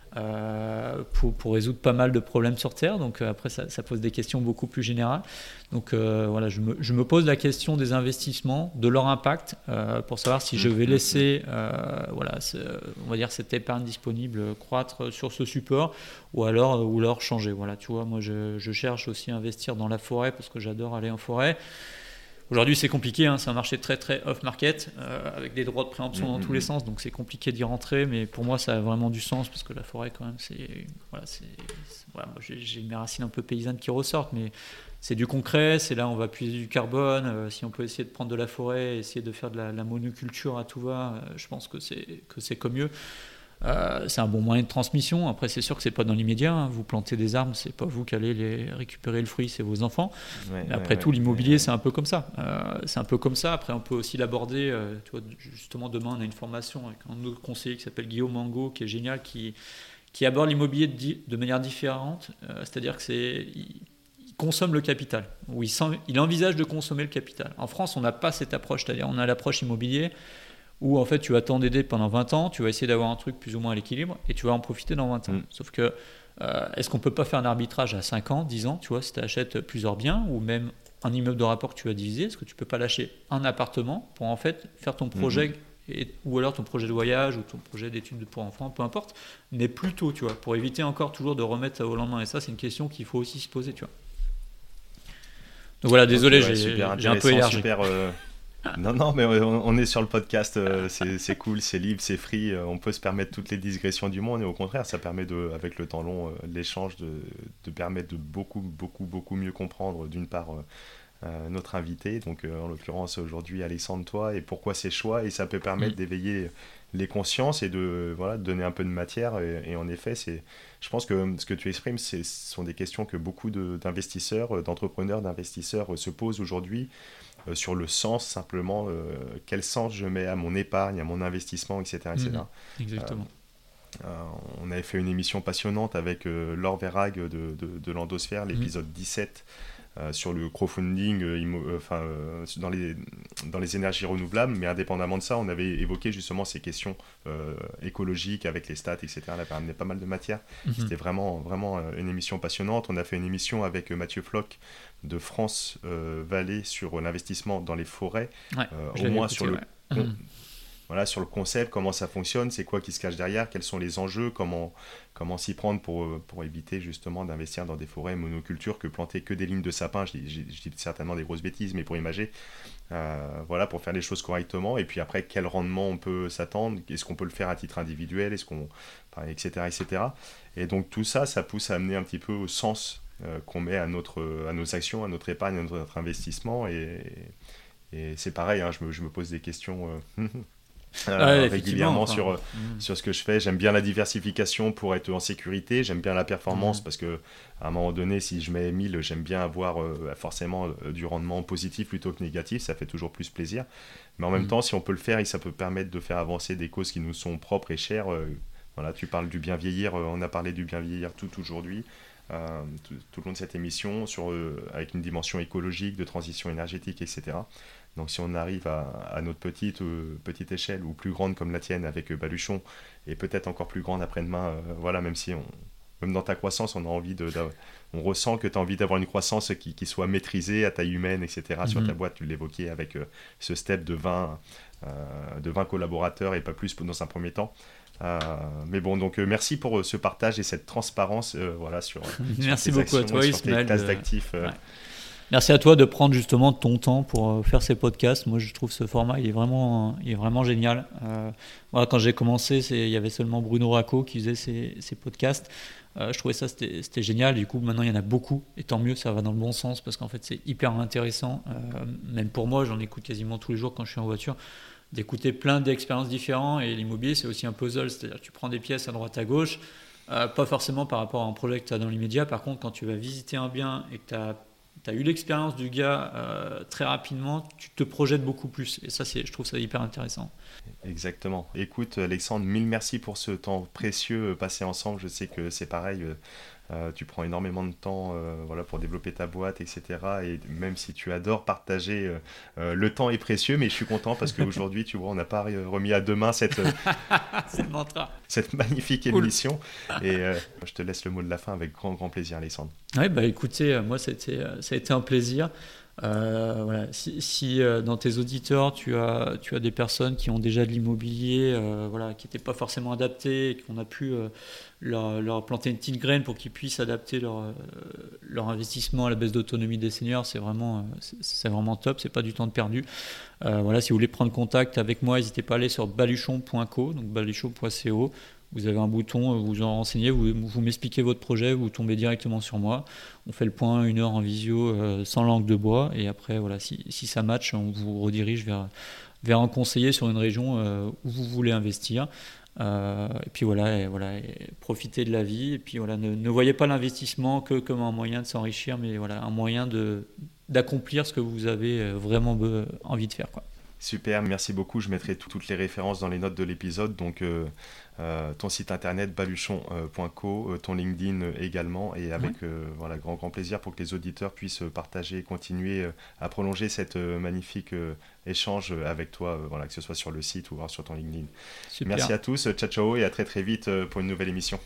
Euh, pour, pour résoudre pas mal de problèmes sur Terre. Donc euh, après, ça, ça pose des questions beaucoup plus générales. Donc euh, voilà, je me, je me pose la question des investissements, de leur impact, euh, pour savoir si je vais laisser, euh, voilà, on va dire cette épargne disponible croître sur ce support, ou alors, ou alors changer. Voilà, tu vois, moi je, je cherche aussi à investir dans la forêt parce que j'adore aller en forêt. Aujourd'hui, c'est compliqué, hein, c'est un marché très très off-market, euh, avec des droits de préemption dans mmh, tous les sens, donc c'est compliqué d'y rentrer, mais pour moi, ça a vraiment du sens, parce que la forêt, quand même, c'est... Voilà, c'est, c'est voilà, moi, j'ai, j'ai mes racines un peu paysannes qui ressortent, mais c'est du concret, c'est là où on va puiser du carbone, euh, si on peut essayer de prendre de la forêt, essayer de faire de la, la monoculture à tout va, euh, je pense que c'est, que c'est comme mieux. Euh, c'est un bon moyen de transmission. Après, c'est sûr que c'est pas dans l'immédiat, hein. Vous plantez des arbres, c'est pas vous qui allez les récupérer le fruit, c'est vos enfants. Ouais, après ouais, tout, ouais, l'immobilier, ouais. c'est un peu comme ça. Euh, c'est un peu comme ça. Après, on peut aussi l'aborder. Euh, tu vois, justement, demain, on a une formation avec un autre conseiller qui s'appelle Guillaume Mango, qui est génial, qui qui aborde l'immobilier de, de manière différente. Euh, c'est-à-dire que c'est il, il consomme le capital. Ou il, il envisage de consommer le capital. En France, on n'a pas cette approche. C'est-à-dire, on a l'approche immobilier, où en fait tu vas t'en aider pendant vingt ans, tu vas essayer d'avoir un truc plus ou moins à l'équilibre et tu vas en profiter dans vingt ans. Mmh. Sauf que euh, est-ce qu'on peut pas faire un arbitrage à cinq ans, dix ans, tu vois, si tu achètes plusieurs biens ou même un immeuble de rapport que tu vas diviser, est-ce que tu peux pas lâcher un appartement pour en fait faire ton projet, mmh. et, ou alors ton projet de voyage ou ton projet d'études pour enfants, peu importe, mais plutôt, tu vois, pour éviter encore toujours de remettre au lendemain. Et ça, c'est une question qu'il faut aussi se poser, tu vois. Donc voilà, désolé, okay, ouais, j'ai, j'ai un peu élargi. Super, euh... Non, non, mais on, on est sur le podcast, euh, c'est, c'est cool, c'est libre, c'est free, euh, on peut se permettre toutes les digressions du monde et au contraire, ça permet de, avec le temps long, euh, l'échange de, de permettre de beaucoup, beaucoup, beaucoup mieux comprendre d'une part euh, euh, notre invité, donc euh, en l'occurrence aujourd'hui Alexandre, toi, et pourquoi ces choix, et ça peut permettre mmh. d'éveiller les consciences et de, voilà, de donner un peu de matière et, et en effet, c'est, je pense que ce que tu exprimes, c'est, ce sont des questions que beaucoup de, d'investisseurs, d'entrepreneurs, d'investisseurs euh, se posent aujourd'hui. Euh, sur le sens simplement, euh, quel sens je mets à mon épargne, à mon investissement, et cetera et cetera. Mmh, exactement. Euh, euh, on avait fait une émission passionnante avec euh, Laure Verhaeg de, de, de l'Endosphère, l'épisode mmh. dix-sept, euh, sur le crowdfunding euh, immo- euh, enfin, euh, dans, les, dans les énergies renouvelables, mais indépendamment de ça, on avait évoqué justement ces questions euh, écologiques avec les stats, et cetera. On avait amené pas mal de matière. Mmh. C'était vraiment, vraiment une émission passionnante. On a fait une émission avec Mathieu Floch de France euh, Vallée sur l'investissement dans les forêts, ouais, euh, au moins écouté, sur, le, ouais. con, mmh. voilà, sur le concept, comment ça fonctionne, c'est quoi qui se cache derrière, quels sont les enjeux, comment, comment s'y prendre pour, pour éviter justement d'investir dans des forêts monocultures que planter que des lignes de sapin, je dis, je dis certainement des grosses bêtises, mais pour imager, euh, voilà, pour faire les choses correctement, et puis après, quel rendement on peut s'attendre, est-ce qu'on peut le faire à titre individuel, est-ce qu'on, enfin, et cetera, et cetera. Et donc tout ça, ça pousse à amener un petit peu au sens Euh, qu'on met à, notre, à nos actions, à notre épargne, à notre, notre investissement. Et, et c'est pareil, hein, je, me, je me pose des questions euh, euh, ouais, régulièrement enfin, sur, mmh. sur ce que je fais. J'aime bien la diversification pour être en sécurité. J'aime bien la performance mmh. parce qu'à un moment donné, si je mets mille, j'aime bien avoir euh, forcément euh, du rendement positif plutôt que négatif. Ça fait toujours plus plaisir. Mais en même mmh. temps, si on peut le faire et ça peut permettre de faire avancer des causes qui nous sont propres et chères. Euh, voilà, tu parles du bien vieillir. Euh, on a parlé du bien vieillir tout aujourd'hui. Euh, tout, tout le long de cette émission sur, euh, avec une dimension écologique, de transition énergétique, et cetera. Donc si on arrive à, à notre petite, euh, petite échelle ou plus grande comme la tienne avec euh, Baluchon et peut-être encore plus grande après-demain, euh, voilà, même si on, même dans ta croissance, on a envie de, de on ressent que tu as envie d'avoir une croissance qui, qui soit maîtrisée à taille humaine, et cetera. Mm-hmm. Sur ta boîte, tu l'évoquais avec euh, ce step de vingt, euh, de vingt collaborateurs et pas plus dans un premier temps. Euh, mais bon, donc euh, merci pour euh, ce partage et cette transparence euh, voilà, sur, merci sur tes beaucoup actions à toi, et sur Ismaël, tes classes de... d'actifs. Euh. Ouais. Merci à toi de prendre justement ton temps pour euh, faire ces podcasts. Moi, je trouve ce format il est vraiment, il est vraiment génial. Euh, voilà, quand j'ai commencé, c'est, il y avait seulement Bruno Racco qui faisait ces, ces podcasts. Euh, je trouvais ça c'était, c'était génial. Du coup, maintenant, il y en a beaucoup. Et tant mieux, ça va dans le bon sens parce qu'en fait, c'est hyper intéressant. Euh, même pour moi, j'en écoute quasiment tous les jours quand je suis en voiture. D'écouter plein d'expériences différentes, et l'immobilier c'est aussi un puzzle, c'est-à-dire que tu prends des pièces à droite à gauche, euh, pas forcément par rapport à un projet que tu as dans l'immédiat. Par contre, quand tu vas visiter un bien et que tu as eu l'expérience du gars euh, très rapidement, tu te projettes beaucoup plus, et ça c'est, je trouve ça hyper intéressant. Exactement. Écoute Alexandre, mille merci pour ce temps précieux passé ensemble. Je sais que c'est pareil, euh, euh, tu prends énormément de temps euh, voilà, pour développer ta boîte, et cetera. Et même si tu adores partager, euh, euh, le temps est précieux, mais je suis content parce qu'aujourd'hui, tu vois, on n'a pas remis à demain cette, euh, c'est le mantra. cette magnifique cool. émission. Et euh, je te laisse le mot de la fin avec grand, grand plaisir, Alexandre. Oui, bah écoutez, moi, c'était, ça a été un plaisir. Euh, voilà. Si, si euh, dans tes auditeurs tu as, tu as des personnes qui ont déjà de l'immobilier, euh, voilà, qui n'étaient pas forcément adaptées et qu'on a pu euh, leur, leur planter une petite graine pour qu'ils puissent adapter leur, euh, leur investissement à la baisse d'autonomie des seniors, c'est vraiment, euh, c'est, c'est vraiment top, c'est pas du temps de perdu. Euh, voilà, si vous voulez prendre contact avec moi, n'hésitez pas à aller sur baluchon point co, donc baluchon point co. Vous avez un bouton, vous vous en renseignez, vous, vous m'expliquez votre projet, vous tombez directement sur moi. On fait le point, une heure en visio, euh, sans langue de bois. Et après, voilà, si, si ça match, on vous redirige vers, vers un conseiller sur une région euh, où vous voulez investir. Euh, et puis voilà, et voilà et profitez de la vie. Et puis voilà, ne, ne voyez pas l'investissement que comme un moyen de s'enrichir, mais voilà, un moyen de, d'accomplir ce que vous avez vraiment envie de faire, quoi. Super, merci beaucoup. Je mettrai tout, toutes les références dans les notes de l'épisode. Donc, euh, euh, ton site internet baluchon point co, euh, ton LinkedIn euh, également. Et avec ouais. euh, voilà, grand, grand plaisir pour que les auditeurs puissent partager et continuer euh, à prolonger cette euh, magnifique euh, échange avec toi, euh, voilà, que ce soit sur le site ou sur ton LinkedIn. Super. Merci à tous. Ciao, ciao et à très, très vite euh, pour une nouvelle émission.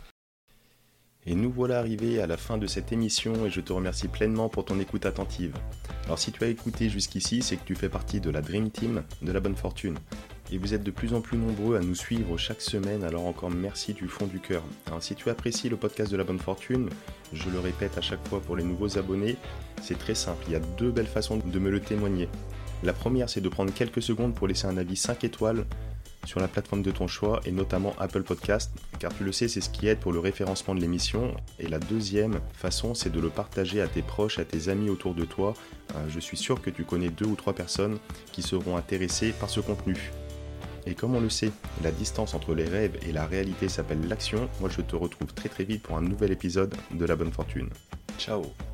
Et nous voilà arrivés à la fin de cette émission et je te remercie pleinement pour ton écoute attentive. Alors si tu as écouté jusqu'ici, c'est que tu fais partie de la Dream Team de la Bonne Fortune. Et vous êtes de plus en plus nombreux à nous suivre chaque semaine, alors encore merci du fond du cœur. Alors si tu apprécies le podcast de la Bonne Fortune, je le répète à chaque fois pour les nouveaux abonnés, c'est très simple, il y a deux belles façons de me le témoigner. La première, c'est de prendre quelques secondes pour laisser un avis cinq étoiles sur la plateforme de ton choix et notamment Apple Podcast, car tu le sais, c'est ce qui aide pour le référencement de l'émission. Et la deuxième façon, c'est de le partager à tes proches, à tes amis autour de toi. Je suis sûr que tu connais deux ou trois personnes qui seront intéressées par ce contenu. Et comme on le sait, la distance entre les rêves et la réalité s'appelle l'action. Moi, je te retrouve très très vite pour un nouvel épisode de La Bonne Fortune. Ciao!